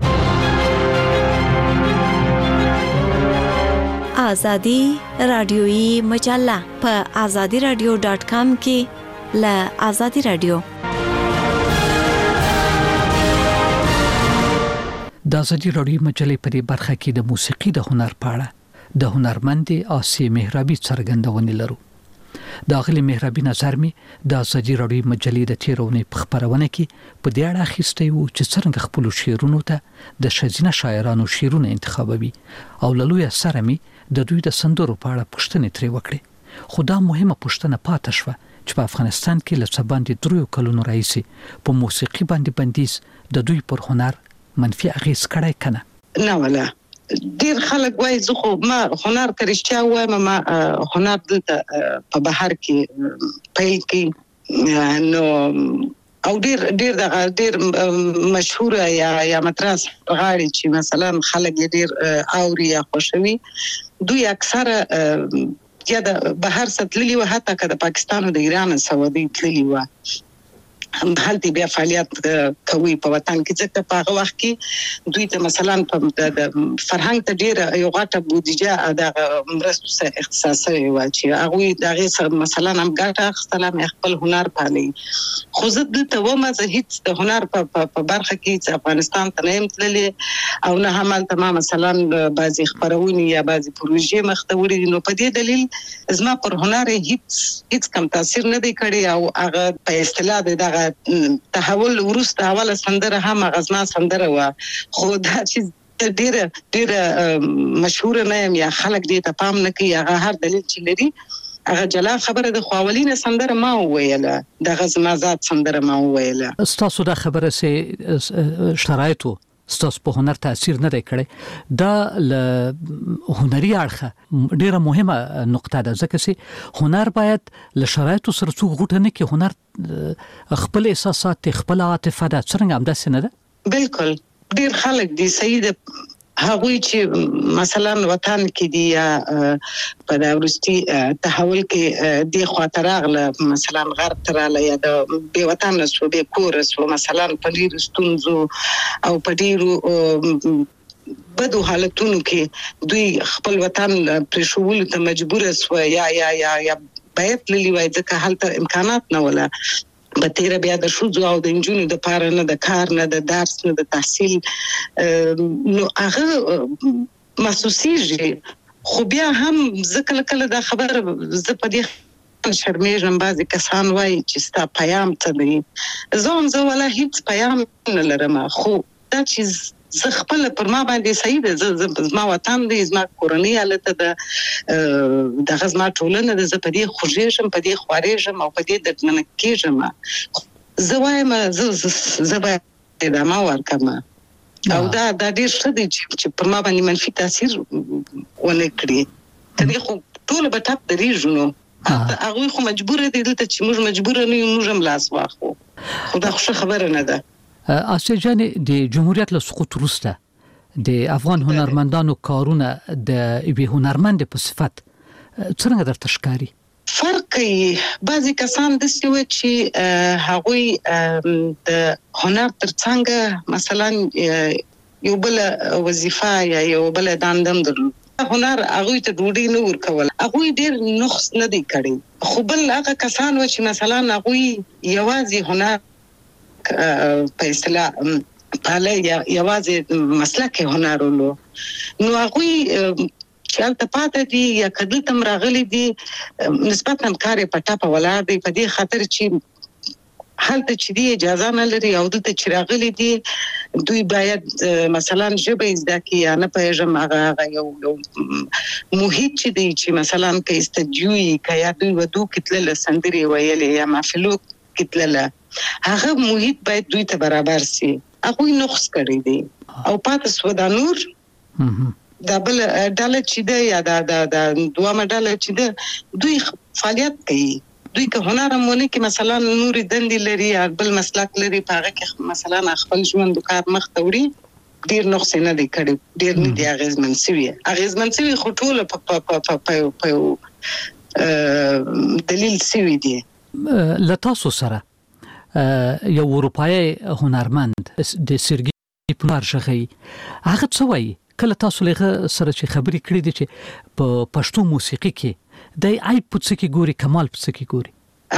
آزادی رادیویی مجله په آزادی رادیو ډاټ کام کې له آزادی رادیو د آزادی رادیو مجلې په دې برخه کې د موسیقي د هنر په اړه د هنرمند آسی مهرابي څرګندونه لرو. د اغلی مهرابي نظر می د آزادی رادیو مجلې د تیرونې په خبرونه کې په دې اړه اخیستی وو چې څنګه خپل شعرونو ته د شزینه شاعرانو شعرونه انتخابوي او لوی سره می د دوی د سندرو په اړه پوښتنې ترې وکړې. خو دا مهمه پوښتنه پاتې شوه چې په افغانستان کې له څه باندې دریو کلونو راهیسې په موسیقي باندې بندیز د دوی پر هنر منفي اغیز کړی کنه. نه ولا ډیر خلک وایي زه خو ما هنر کرشتیا وایم ما هنر دلته په بهر کې پیل کې نو او ډیر ډیر دغه ډیر مشهور یا یا متراس غاړي چې مثلا خلک ډیر اوري یا خوشوي دوی اکثره یا د بهر ستللی و حتی که د پاکستان او د ایران سعودي تللی و هلته بیا فعالیت کوي په وطن کې ځکه په هغه وخت کې دوی ته مثلا په د فرهنګ ته ډیره یو غټه بودیجه د مرستو سره اختصاصي و چې هغه دغه مثلا هم ګټه اخیستل هم خپل هنر پالي. خو زه دلته ومه زه هیڅ د هنر په برخه کې چې افغانستان ته نه یم تللی او نه هم هلته ما مثلا بعضې خپرونې یا بعضې پروژې مخته وړي نو په دې دلیل زما پر هنر هیڅ هیڅ کم تاثیر نه دی کړی او هغه په اصطلاح د دغه تحول وروسته اوله سندره هم غزنا سندره و خو دا چې ډیره ډیره مشهور نه یم یا خلک دې ته پام نه کوي هغه هر دلیل چې لري هغه جلا خبره د خواولینه سندره ما وویله دغه زما ذات سندره ما وویله. ستاسو دا خبره سه شرایطو ستاسو په هنر تاثیر نه دی کړی دا له هنري اړخه ډیره مهمه نقطه ده ځکه چې هنر باید له شرایطو سره څوک غوټه نه کړي. هنر خپل احساسات خپل عاطفه ده څنګه همداسې نه ده؟ بالکل ډیر خلک دي سید هغوی چې مثلا وطن کې دی یا په د ورستي تحول کې د خاطر راغله مثلا غرب تراله یا د بې وطن سو به کور سو مثلا په ډیر ستونزو او په ډیرو بدو حالتونو کې دوی خپل وطن پرېښول ته مجبور سو یا یا یا یا باید للی وای ځکه هلته امکانات نه ولا بتیره بیا د شوزو او د انجونو د پاره نه د کار نه د درس نه د تحصیل نو هغه محسوسیږي خو بیا هم ځکه کله دا خبر ز په دې شرمېږم بعضې کسان وایي چې ستا پیام څه دی زه هم زه ولا هیڅ پیام نه لرم خو دا چې زه خپل پر ما باندې صحیح ده زما وطن دی زما کورنۍ هلته ده دغه زما ټولنه ده زه په دې خوږېږم په دې خوارېږم او په دې دردمنه کېږم زه وایم زه باید ادامه ورکړم او دا دا ډېر ښه دی چې پر ما باندې منفي تاثیر ونه کړي که دې خو ټوله به ټپ درېږو نو هغوی خو مجبوره دي دلته چې موږ مجبوره نه یو موږ هم لاس واخلو خو دا خو ښه خبره نه ده آسیا جانې د جمهوریت له سقوط وروسته د افغان هنرمندانو کارونه د یوې هنرمندې په صفت څرنګه درته ښکاري فرق کوي بعضې کسان داسې وو چې هغوی د هنر تر څنګه مثلا یو بله وظیفه یا یو بله دنده هم درلود هنر هغوی ته ډوډۍ نه ورکول هغوی ډېر نقص نه دی کړی خو بل هغه کسان وو چې مثلا هغوی یوازې هنر په اصطلاح پاله یا یوازې مسلک هنرولو نو هغوی چې هلته پاتې دي یا که دلته هم راغلي دي نسبتا کار یې په ټپه ولاړ دی په دې خاطر چې هلته چې دی اجازه نه لري او دلته چې راغلي دي دوی باید مثلا ژبه یې زده کړي یا نه پوهېږم هغه هغه یو یو محیط چې دی چې مثلا که استدیو وي که یا دوی ودو کې تلله سندرې ویلې یا محفلو کې تلله هغه محیط باید دوی ته برابر سي هغوی نقص کړی دی او پاتې سوه دا نور دا بل ډله چې ده یا دا دوامه ډله چې ده دوی فعالیت کوي دوی که هنر هم ونه کې مثلا نورې دندې لري یا بل مسلک لري په هغه کې مثلا خپل ژوند و کار مخ ته وړي ډېر نقص یې نه دی کړی ډېر نه دی اغېزمن سوي اغېزمن سوي خو ټوله په یو دلیل سوي دي له تاسو سره یو اروپایي هنرمند د سرګي پلار شغی هغه څه وایي کله تاسو له سره چې خبرې کړې دي چې په پښتو موسیقي کې د آی په څه کې ګوري کمال په څه کې ګوري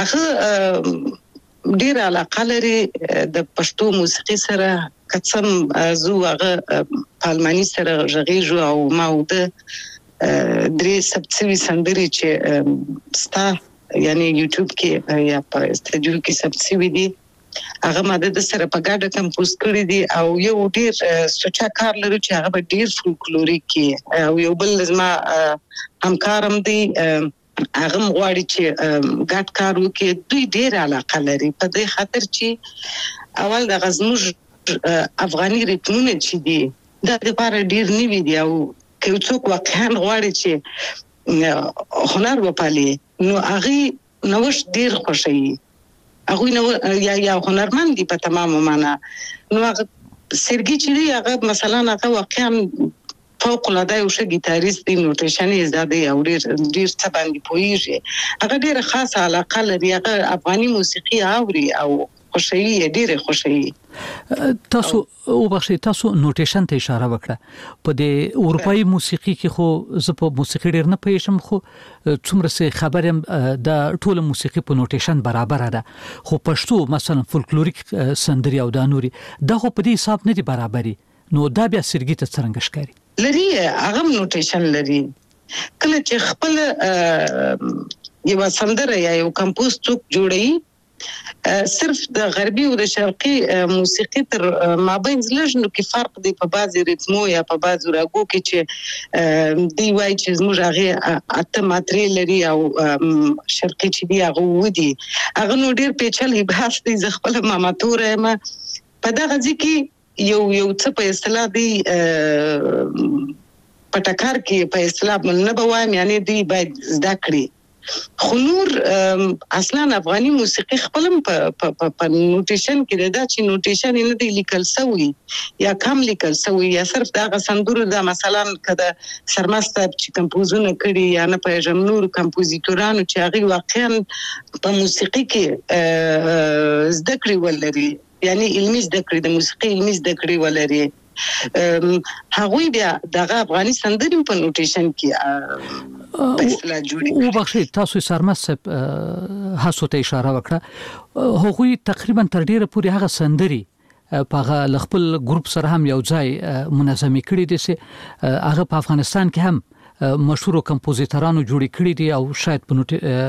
هغه ډېر علاقه لري د پښتو موسیقي سره کڅم زو هغه پالماني سره غږیږو او ما و د درې سبڅوي سندرې چې ستا یعنی یوټیوب کې یا په استودیو کې سبڅوي دي هغه ماده د سره په ګډه کمپوز کړی دي او یو ډېر سوچا کار لري چې هغه ډېر فولکلوریک کې او یو بل زما همکارم دی هغه غواړي چې ګډ کار وکړي دوی ډېر علاقه لري په دې خاطر چې اول د غزموج افغاني ریتمونه چې دي دا د لپاره ډېر نوي دي او که څوک واقعا غواړي چې هنر وپالي نو هغه نوښت ډېر خوښوي هغوی نو یا یا هنرمند دي په تمامه معنا نو هغه سرګي چې دی هغه مثلا هغه واقعا فوق العاده یو ښه ګیتاریست دی نوټیشن یې زده دی او ډېر ډېر څه باندې پوهېږي هغه ډېره خاصه علاقه لري هغه افغاني موسیقي اوري او خوشوي ډېره خوشوي تاسو او بخښئ تاسو نوټیشن ته اشاره وکړه په د اروپایي موسیقي کې خو زه په موسیقي ډېر نه پوهېږم خو څومره څه خبر یم د ټوله موسیقي په نوټیشن برابره ده خو پښتو مثلا فولکلوریک سندرې او دا نورې دا خو په دې حساب نه دي برابري نو دا بیا سرګي ته څرنګه ښکاري لري هغه نوټیشن لري کله چې خپل یو سندره یا یو کمپوز څوک جوړوي صرف د غربي او د شرقي موسیقي تر مابین لږ نو کې فرق دی په بعضي ریتمو یا په بعضو راګو کې چې دی وایي چې زموږ هغې اته ماترې لري او شرقي چې دی هغه اووه دي هغه نو ډېر پیچلی بحث دی زه خپله ماماتوره یم په دغه ځای کې یو یو څه په اصطلاح دی په ټکر کې په اصطلاح نه به وایم یعنې دوی باید زده کړي خو نور اصلا افغاني موسیقي خپلم په په نوټیشن کې دا چې نوټیشن نه دی لیکل سوی یا کم لیکل سوی یا صرف دا سندرو دا مثلا کده سرمستر چې کمپوزونه کړي یا نه پېژم نور کمپوزیتورانو چې هغه واقعا په موسیقي کې زده کړې ولري یعنی علمي زده کړې د موسیقي علمي زده کړې ولري هغوی بیا دغه افغاني سندرې په نوټیشن کې په اصطلاح جوړي او بخښي تاسو سرمست هڅو ته اشاره وکړه هغوی تقریبا تر ډیره پورې هغه سندرې په خپل ګروپ سره هم یو ځای منظمي کړي دي چې هغه په افغانستان کې هم مشهور کمپوزیتورانو جوړ کړي دي او شاید په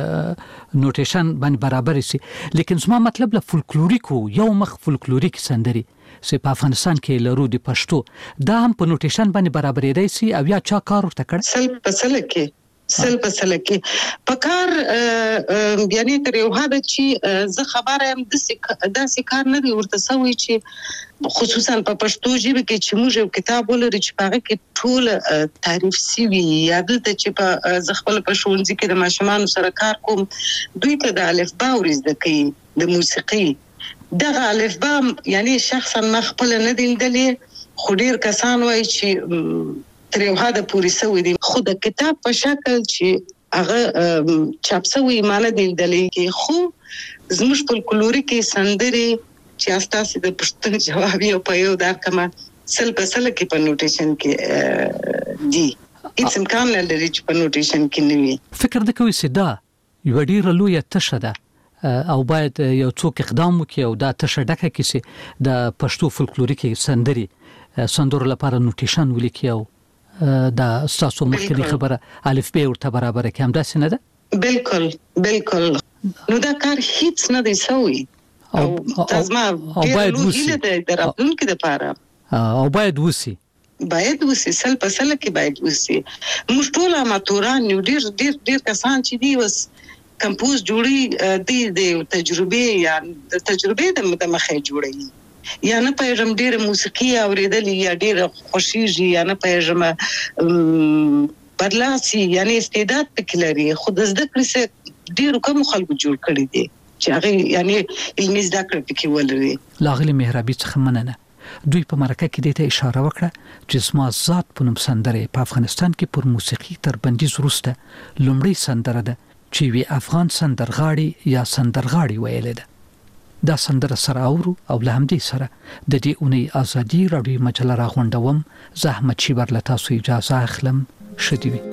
نوټیشن باندې برابر شي لیکن زما مطلب له فولکلوریکو یو مخ فولکلوریک سندري چې په افغانستان کې لرو د پښتو دا هم په نوټیشن باندې برابرې دی سي او یا چا کار ورته کړ سل په سل کې سل په سل کې پکار یعنی تر یو حد چې زه خبره يم د داسې کار نه دی ورته سوي چې خصوصا په پښتو ژبه کې چې موږ یو کتاب ولرو چې هغه کې ټول تعریف سوي یا دلته چې په زخپل په شونځي کې د ماشومان سره کار کوم دوی ته د الف با ورزده کوي د موسیقي دغه الف با یعنی شخصا ما خپل نه دیندلې خو ډیر کسان وایي چې تر یو حد پورې سوي دي خو د کتاب په شکل چې هغه چاپ سوي معنی دیندلې کې خو زموږ فولکلوري کې سندري چې استاسې د پښتون جواب یو په یو دا کما سل په سل کې په نوټیشن کې دي هیڅ امکان نه لري چې په نوټیشن کې نه وي فکر د کوي سدا یو ډیر لوی تشه ده او باید یو څوک اقدام وکړي او دا تشه ډکه کړي د پښتو فولکلوریک سندري سندرو لپاره نوټیشن ولیکي او دا تاسو مخکې خبره الف ب ورته برابر کې هم داسې نه ده بالکل بالکل نو دا کار هیڅ نه دی سوی او تاسو باید وسی د راتلونکي لپاره او باید وسی باید وسی سل په سل کې باید وسی موږ ټول اماتوران یو ډیر ډیر ډیر کسان چې دی وس کمپوز جوړي د د تجربه یا د تجربه د مخه جوړي یا نه پېژم ډیر موسیقي اوریدل یا ډیر خوشیږي یا نه پېژم بدلاسي یعنی استعداد پکلري خود زده کړی سه ډیر کوم خلکو جوړ کړی دي چې هغه یعنی علمي زده کړې پکې ولري لاغلي مهربي څخه مننه دوی په مرکه کې د اشاره وکړه چې زما ذات په نوم سندره په افغانستان کې پر موسیقي تر بندیز وروسته لومړی سندره ده چې وی افغان سندرغاړي یا سندرغاړي ویل ده دا سندره سره اورو او له همدې سره د دې اونۍ ازادي راډیو مجله راغونډوم زحمت شي ورله تاسو اجازه اخلم شدي وي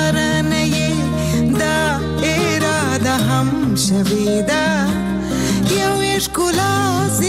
سرنه دا اراده هم شویده یو اشکولا